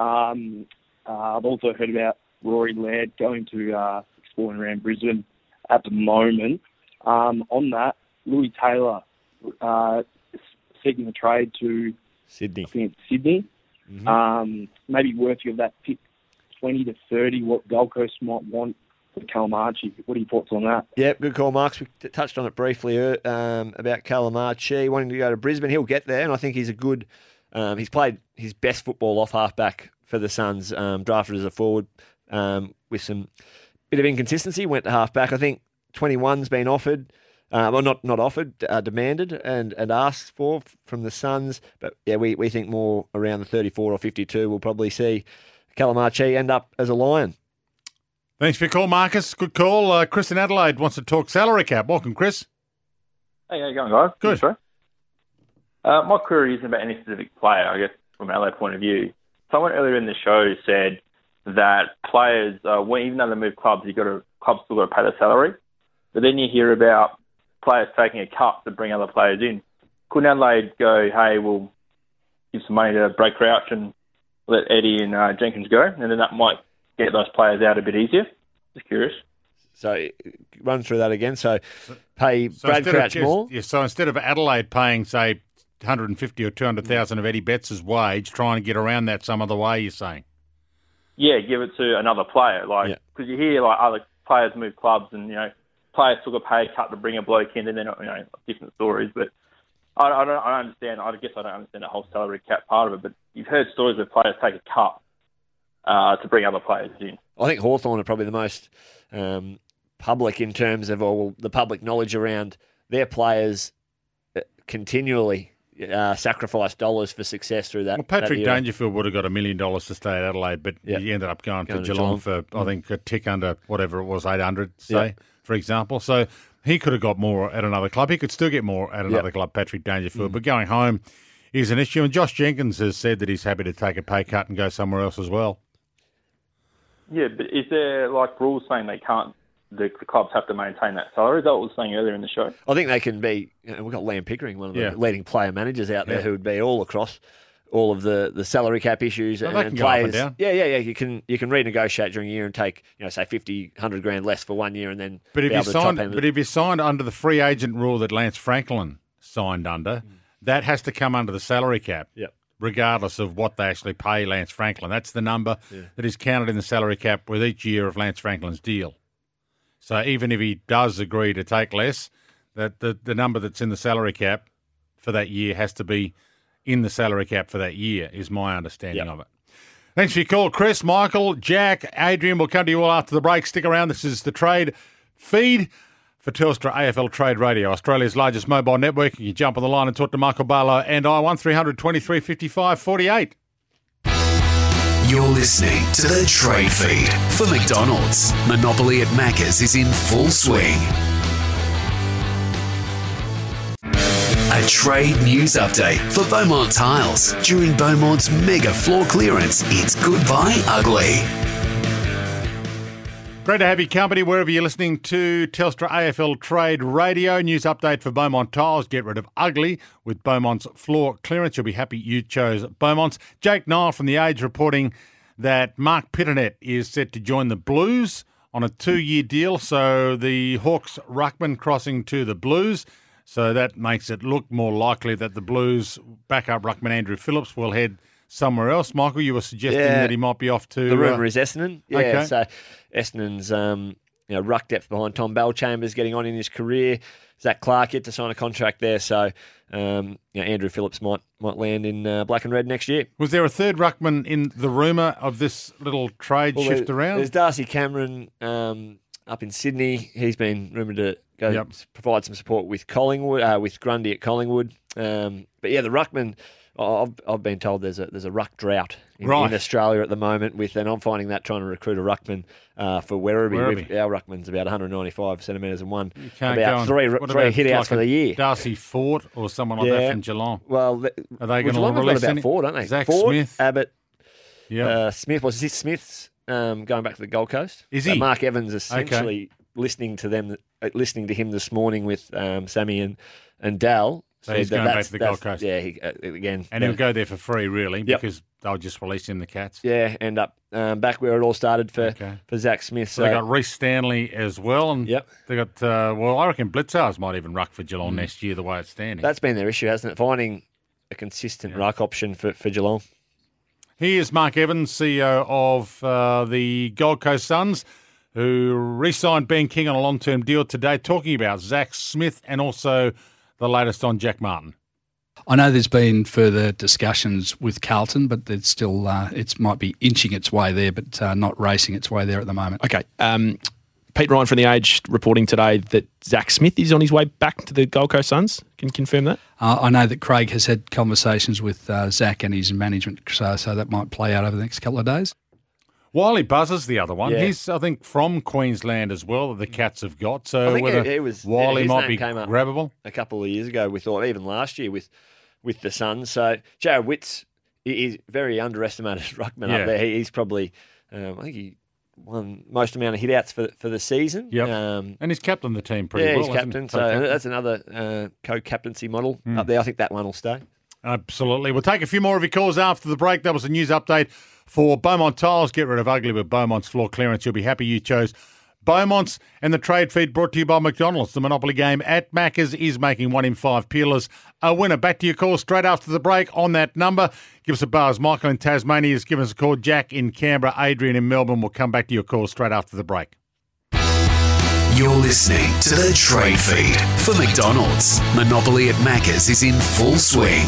[SPEAKER 22] I've also heard about Rory Laird going to exploring around Brisbane at the moment. On that, Louis Taylor seeking a trade to
[SPEAKER 3] Sydney.
[SPEAKER 22] I think it's Sydney.
[SPEAKER 3] Mm-hmm.
[SPEAKER 22] Maybe worthy of that pick 20 to 30, what Gold Coast might want for Callum Archie. What are your thoughts on that?
[SPEAKER 3] Yep, good call, Marks. We touched on it briefly about Callum Archie wanting to go to Brisbane. He'll get there, and I think he's a good... he's played his best football off half-back for the Suns, drafted as a forward with some bit of inconsistency, went to half-back. I think 21's been offered, not offered, demanded and asked for from the Suns. But, yeah, we think more around the 34 or 52 we'll probably see Callum Archie end up as a Lion.
[SPEAKER 2] Thanks for your call, Marcus. Good call. Chris in Adelaide wants to talk salary cap. Welcome, Chris.
[SPEAKER 23] Hey, how you going, guys?
[SPEAKER 2] Good.
[SPEAKER 23] Sorry. My query isn't about any specific player, I guess, from an LA point of view. Someone earlier in the show said that players, even though they move clubs, clubs still got to pay their salary. But then you hear about players taking a cut to bring other players in. Couldn't Adelaide go, hey, we'll give some money to Brad Crouch and let Eddie and Jenkins go, and then that might get those players out a bit easier? Just curious.
[SPEAKER 3] So run through that again. So pay Brad Crouch more?
[SPEAKER 2] Yeah, so instead of Adelaide paying, say, 150 or 200,000 of Eddie Betts' wage, trying to get around that some other way, you're saying?
[SPEAKER 23] Yeah, give it to another player. Because you hear other players move clubs and, players took a pay cut to bring a bloke in, and then, different stories. But I don't understand. I guess I don't understand the whole salary cap part of it. But you've heard stories where players take a cut to bring other players in.
[SPEAKER 3] I think Hawthorn are probably the most public in terms of the public knowledge around their players continually sacrifice dollars for success through that.
[SPEAKER 2] Well, Patrick
[SPEAKER 3] that
[SPEAKER 2] Dangerfield would have got $1 million to stay at Adelaide, but he ended up going to Geelong for, I think, a tick under whatever it was, 800, say, for example. So he could have got more at another club. He could still get more at another club, Patrick Dangerfield. But going home is an issue. And Josh Jenkins has said that he's happy to take a pay cut and go somewhere else as well.
[SPEAKER 23] Yeah, but is there rules saying they can't? The clubs have to maintain that salary? Is that what I was saying earlier in the show?
[SPEAKER 3] I think they can be. We've got Liam Pickering, one of the leading player managers out there, who would be all across all of the salary cap issues and
[SPEAKER 2] they can
[SPEAKER 3] players.
[SPEAKER 2] Go up and down.
[SPEAKER 3] Yeah. You can renegotiate during a year and take say 50, 100 grand less for 1 year and then.
[SPEAKER 2] But if you signed under the free agent rule that Lance Franklin signed under, that has to come under the salary cap.
[SPEAKER 3] Yep.
[SPEAKER 2] Regardless of what they actually pay Lance Franklin. That's the number that is counted in the salary cap with each year of Lance Franklin's deal. So even if he does agree to take less, that the number that's in the salary cap for that year has to be in the salary cap for that year, is my understanding of it. Thanks for your call, Chris, Michael, Jack, Adrian. We'll come to you all after the break. Stick around. This is the Trade Feed for Telstra AFL Trade Radio, Australia's largest mobile network. You can jump on the line and talk to Michael Barlow and I, 1300 23 55 48.
[SPEAKER 1] You're listening to the Trade Feed for McDonald's. Monopoly at Macca's is in full swing. A trade news update for Beaumont Tiles. During Beaumont's mega floor clearance, it's goodbye ugly.
[SPEAKER 2] Great to have your company wherever you're listening to Telstra AFL Trade Radio. News update for Beaumont Tiles. Get rid of ugly with Beaumont's floor clearance. You'll be happy you chose Beaumont's. Jake Nile from The Age reporting that Mark Pitternet is set to join the Blues on a 2-year deal. So the Hawks ruckman crossing to the Blues. So that makes it look more likely that the Blues backup ruckman Andrew Phillips will head somewhere else. Michael, you were suggesting that he might be off to...
[SPEAKER 3] The rumour is Essendon. Yeah,
[SPEAKER 2] okay.
[SPEAKER 3] So Essendon's ruck depth behind Tom Bellchambers getting on in his career. Zach Clark yet to sign a contract there. So Andrew Phillips might land in black and red next year.
[SPEAKER 2] Was there a third ruckman in the rumour of this little trade shift around?
[SPEAKER 3] There's Darcy Cameron up in Sydney. He's been rumoured to go provide some support with Collingwood, with Grundy at Collingwood. But yeah, the ruckman... I've been told there's a ruck drought in Australia at the moment, and I'm finding that trying to recruit a ruckman for Werribee. Our ruckman's about 195 centimetres and one. About three hit-outs for the year.
[SPEAKER 2] Darcy Fort or someone like that from Geelong.
[SPEAKER 3] Well,
[SPEAKER 2] are they going to release
[SPEAKER 3] about four, don't they?
[SPEAKER 2] Zach
[SPEAKER 3] Ford,
[SPEAKER 2] Smith,
[SPEAKER 3] Abbott, Smith. Was this Smith's going back to the Gold Coast?
[SPEAKER 2] Is he?
[SPEAKER 3] Mark Evans essentially listening to him this morning with Sammy and Dal.
[SPEAKER 2] So he's going back to the Gold Coast.
[SPEAKER 3] Yeah, again.
[SPEAKER 2] And he'll go there for free, really, because they'll just release him the Cats.
[SPEAKER 3] Yeah, end up back where it all started for Zach Smith.
[SPEAKER 2] So they got Reece Stanley as well. And they got, I reckon Blitzars might even ruck for Geelong next year, the way it's standing.
[SPEAKER 3] That's been their issue, hasn't it? Finding a consistent ruck option for Geelong.
[SPEAKER 2] Here's Mark Evans, CEO of the Gold Coast Suns, who re-signed Ben King on a long-term deal today, talking about Zach Smith and also the latest on Jack Martin.
[SPEAKER 14] I know there's been further discussions with Carlton, but it's still it might be inching its way there, but not racing its way there at the moment.
[SPEAKER 7] Okay. Pete Ryan from The Age reporting today that Zach Smith is on his way back to the Gold Coast Suns. Can you confirm that?
[SPEAKER 14] I know that Craig has had conversations with Zach and his management, so that might play out over the next couple of days.
[SPEAKER 2] Wiley Buzzer's the other one.
[SPEAKER 3] Yeah.
[SPEAKER 2] He's, I think, from Queensland as well, that the Cats have got. So
[SPEAKER 3] I think
[SPEAKER 2] whether Wiley might be
[SPEAKER 3] came up
[SPEAKER 2] grabbable.
[SPEAKER 3] A couple of years ago, or even last year with the Suns. So Jared Witts is very underestimated ruckman up there. He's probably, I think he won most amount of hit-outs for the season.
[SPEAKER 2] Yep. And he's captained the team pretty well.
[SPEAKER 3] Yeah, he's captain. So that's another co-captaincy model up there. I think that one will stay.
[SPEAKER 2] Absolutely. We'll take a few more of your calls after the break. That was a news update for Beaumont Tiles. Get rid of ugly with Beaumont's floor clearance. You'll be happy you chose Beaumont's. And the trade feed brought to you by McDonald's. The Monopoly game at Macca's is making 1 in 5 peelers a winner. Back to your call straight after the break on that number. Give us a buzz. Michael in Tasmania has given us a call. Jack in Canberra. Adrian in Melbourne. We'll come back to your call straight after the break.
[SPEAKER 1] You're listening to the Trade Feed for McDonald's. Monopoly at Macca's is in full swing.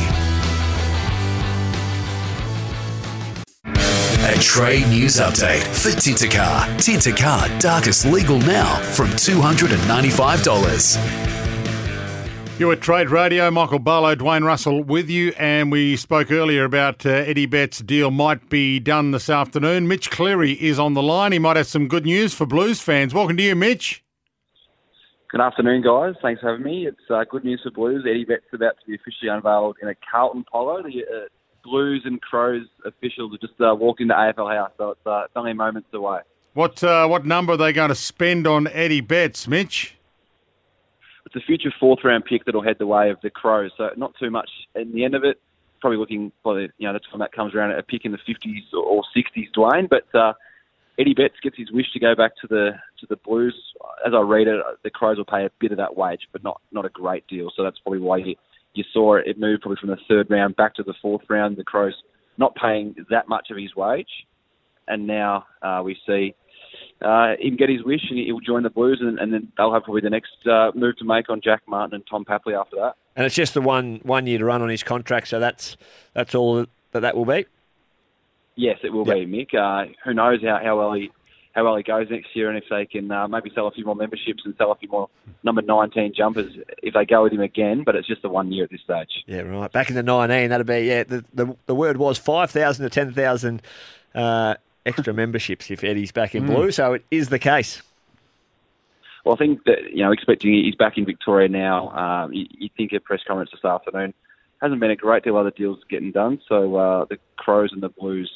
[SPEAKER 1] A trade news update for Tintercar. Tintercar, darkest legal now from $295.
[SPEAKER 2] You're at Trade Radio. Michael Barlow, Dwayne Russell with you. And we spoke earlier about Eddie Betts' deal might be done this afternoon. Mitch Cleary is on the line. He might have some good news for Blues fans. Welcome to you, Mitch.
[SPEAKER 8] Good afternoon, guys. Thanks for having me. It's good news for Blues. Eddie Betts is about to be officially unveiled in a Carlton polo. The Blues and Crows officials are just walked into AFL House, so it's only moments away.
[SPEAKER 2] What number are they going to spend on Eddie Betts, Mitch?
[SPEAKER 8] It's a future fourth-round pick that'll head the way of the Crows, so not too much in the end of it. Probably looking for the time that comes around, a pick in the 50s or 60s, Dwayne. But Eddie Betts gets his wish to go back to the Blues. As I read it, the Crows will pay a bit of that wage, but not a great deal. So that's probably why you saw it moved probably from the third round back to the fourth round. The Crows not paying that much of his wage, and now we see him get his wish, and he'll join the Blues, and then they'll have probably the next move to make on Jack Martin and Tom Papley after that.
[SPEAKER 3] And it's just the one year to run on his contract, so that's all that will be. Yes, it will be, Mick. Who knows how well he goes next year, and if they can maybe sell a few more memberships and sell a few more number 19 jumpers if they go with him again. But it's just the 1 year at this stage. Yeah, right. Back in the 19, that'd be the word was 5,000 to 10,000 extra memberships if Eddie's back in blue. So it is the case.
[SPEAKER 8] Well, I think that expecting he's back in Victoria now. You think a press conference this afternoon hasn't been a great deal of other deals getting done. So the Crows and the Blues.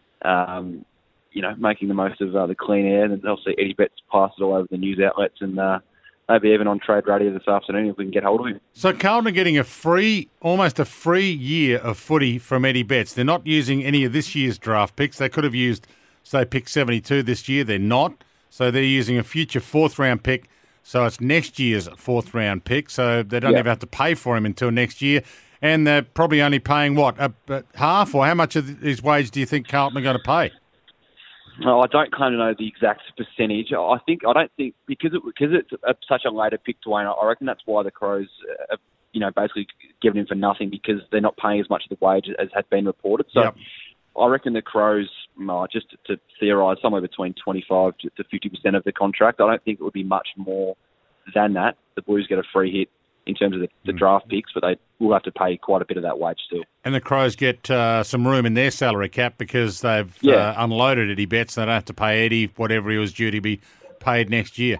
[SPEAKER 8] Making the most of the clean air, and they'll see Eddie Betts pass it all over the news outlets and maybe even on Trade Radio this afternoon if we can get hold of him.
[SPEAKER 2] So Carlton are getting almost a free year of footy from Eddie Betts. They're not using any of this year's draft picks. They could have used, say, pick 72 this year. They're not. So they're using a future fourth-round pick. So it's next year's fourth-round pick. So they don't even have to pay for him until next year. And they're probably only paying, half? Or how much of his wage do you think Carlton are going to pay?
[SPEAKER 8] I don't kind of know the exact percentage. I don't think because it's such a later pick, Dwayne. I reckon that's why the Crows, basically given him for nothing because they're not paying as much of the wage as had been reported. So I reckon the Crows, just to theorise, somewhere between 25 to 50% of the contract. I don't think it would be much more than that. The Blues get a free hit in terms of the draft picks, but they will have to pay quite a bit of that wage still.
[SPEAKER 2] And the Crows get some room in their salary cap because they've unloaded Eddie Betts. They don't have to pay Eddie whatever he was due to be paid next year.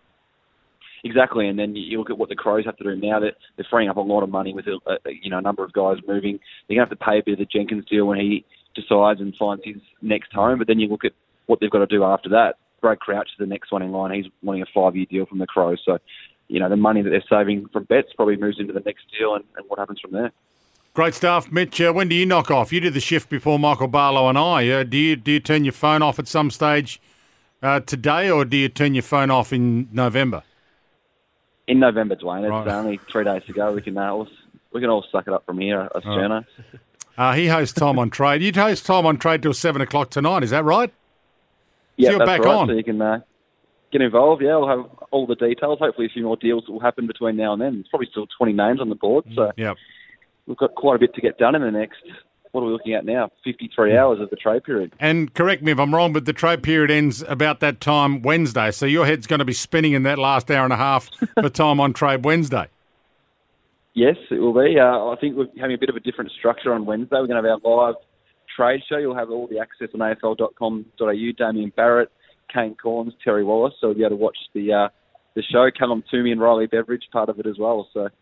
[SPEAKER 8] Exactly, and then you look at what the Crows have to do now. They're freeing up a lot of money with a number of guys moving. They're going to have to pay a bit of the Jenkins deal when he decides and finds his next home, but then you look at what they've got to do after that. Brad Crouch is the next one in line. He's wanting a 5-year deal from the Crows, so the money that they're saving from Betts probably moves into the next deal and what happens from there.
[SPEAKER 2] Great stuff, Mitch. When do you knock off? You did the shift before Michael Barlow and I. Do you turn your phone off at some stage today, or do you turn your phone off in November?
[SPEAKER 8] In November, Dwayne. It's only 3 days to go. We can all suck it up from here, us journos.
[SPEAKER 2] He hosts Time on Trade. You host Time on Trade till 7 o'clock tonight. Is that right?
[SPEAKER 8] Yeah,
[SPEAKER 2] so you're
[SPEAKER 8] that's
[SPEAKER 2] back
[SPEAKER 8] right.
[SPEAKER 2] on.
[SPEAKER 8] So you can get involved. Yeah, we'll have all the details. Hopefully a few more deals will happen between now and then. There's probably still 20 names on the board. So we've got quite a bit to get done in the next, what are we looking at now, 53 hours of the trade period.
[SPEAKER 2] And correct me if I'm wrong, but the trade period ends about that time Wednesday. So your head's going to be spinning in that last hour and a half for Time on Trade Wednesday.
[SPEAKER 8] Yes, it will be. I think we're having a bit of a different structure on Wednesday. We're going to have our live trade show. You'll have all the access on afl.com.au. Damien Barrett, Kane Corns, Terry Wallace. So you'll be able to watch the show. Callum Toomey and Riley Beveridge, part of it as well. So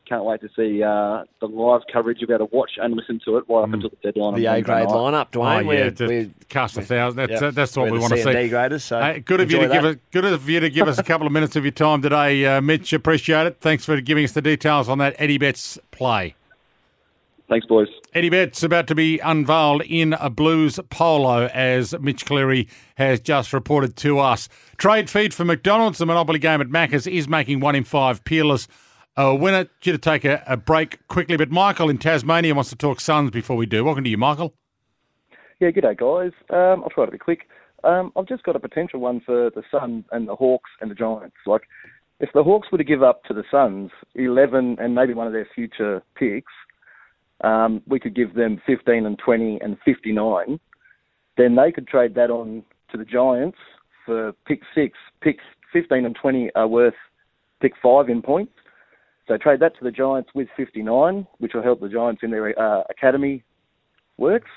[SPEAKER 8] can't wait to see the live coverage. You'll be able to watch and listen to it right up until the deadline.
[SPEAKER 3] The A-grade lineup, Dwayne.
[SPEAKER 2] We're cast 1,000. That's what we want to see.
[SPEAKER 3] C&D graders, so
[SPEAKER 2] hey, good of you to give us a couple of minutes of your time today, Mitch. Appreciate it. Thanks for giving us the details on that Eddie Betts play.
[SPEAKER 8] Thanks, boys.
[SPEAKER 2] Eddie Betts about to be unveiled in a Blues polo, as Mitch Cleary has just reported to us. Trade feed for McDonald's. The Monopoly game at Macca's is making 1 in 5 peerless a winner. Due to take a break quickly, but Michael in Tasmania wants to talk Suns before we do. Welcome to you, Michael.
[SPEAKER 6] Yeah, g'day, guys. I'll try to be quick. I've just got a potential one for the Suns and the Hawks and the Giants. Like, if the Hawks were to give up to the Suns 11 and maybe one of their future picks, we could give them 15 and 20 and 59. Then they could trade that on to the Giants for pick 6. Picks 15 and 20 are worth pick 5 in points. So trade that to the Giants with 59, which will help the Giants in their academy works,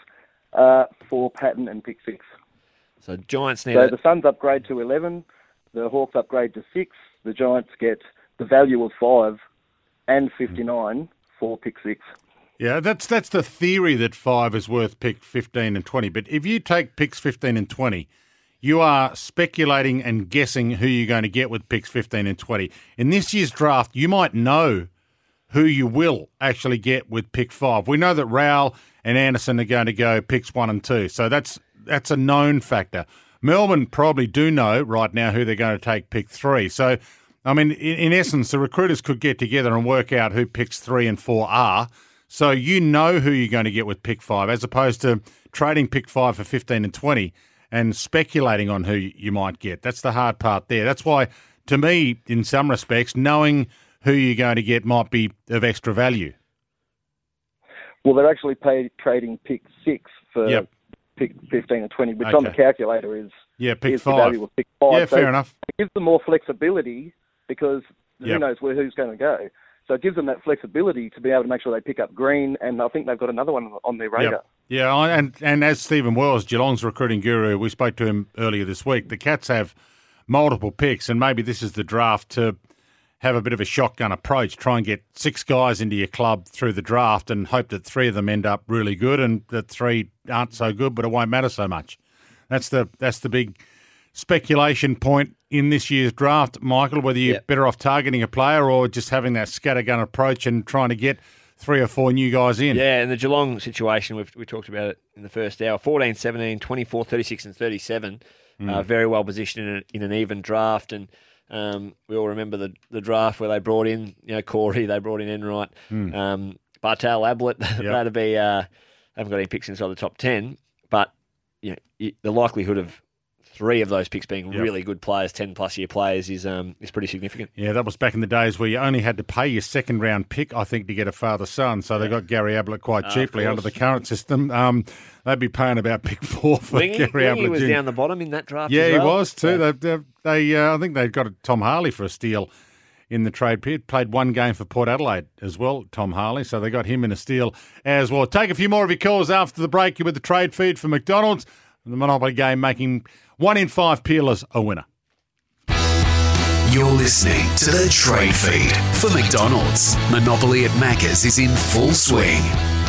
[SPEAKER 6] for Patton and pick 6.
[SPEAKER 3] So Giants need.
[SPEAKER 6] So the Suns upgrade to 11, the Hawks upgrade to 6, the Giants get the value of 5 and 59 for pick 6.
[SPEAKER 2] Yeah, that's the theory that 5 is worth pick 15 and 20. But if you take picks 15 and 20, you are speculating and guessing who you're going to get with picks 15 and 20. In this year's draft, you might know who you will actually get with pick 5. We know that Rowell and Anderson are going to go picks 1 and 2. So that's a known factor. Melbourne probably do know right now who they're going to take pick 3. So, I mean, in essence, the recruiters could get together and work out who picks 3 and 4 are. So you know who you're going to get with pick 5, as opposed to trading pick 5 for 15 and 20 and speculating on who you might get. That's the hard part there. That's why, to me, in some respects, knowing who you're going to get might be of extra value.
[SPEAKER 6] Well, they're actually trading pick 6 for pick 15 and 20, which on the calculator is
[SPEAKER 2] pick 5.
[SPEAKER 6] The value of pick 5.
[SPEAKER 2] Yeah, fair enough.
[SPEAKER 6] It gives them more flexibility because who knows who's going to go. So it gives them that flexibility to be able to make sure they pick up Green, and I think they've got another one on their radar.
[SPEAKER 2] Yeah, and as Stephen Wells, Geelong's recruiting guru, we spoke to him earlier this week, the Cats have multiple picks, and maybe this is the draft to have a bit of a shotgun approach, try and get 6 guys into your club through the draft and hope that 3 of them end up really good and that 3 aren't so good, but it won't matter so much. That's the big speculation point in this year's draft, Michael, whether you're better off targeting a player or just having that scattergun approach and trying to get 3 or 4 new guys in.
[SPEAKER 3] Yeah, and the Geelong situation, we talked about it in the first hour, 14, 17, 24, 36 and 37, very well positioned in an even draft. And we all remember the draft where they brought in, Corey, they brought in Enright, Bartel, Ablett. That'd be, haven't got any picks inside the top 10, but the likelihood of 3 of those picks being really good players, 10-plus year players, is pretty significant.
[SPEAKER 2] Yeah, that was back in the days where you only had to pay your second-round pick, I think, to get a father-son. So they got Gary Ablett quite cheaply under the current system. They'd be paying about pick 4 for Gary Ablett.
[SPEAKER 3] He was down the bottom in that draft.
[SPEAKER 2] Yeah,
[SPEAKER 3] as well.
[SPEAKER 2] He was too. I think they got Tom Harley for a steal in the trade period. Played 1 game for Port Adelaide as well, Tom Harley. So they got him in a steal as well. Take a few more of your calls after the break. You're with the trade feed for McDonald's. The Monopoly game making 1 in 5 peerless a winner.
[SPEAKER 1] You're listening to the Trade Feed for McDonald's. Monopoly at Macca's is in full swing.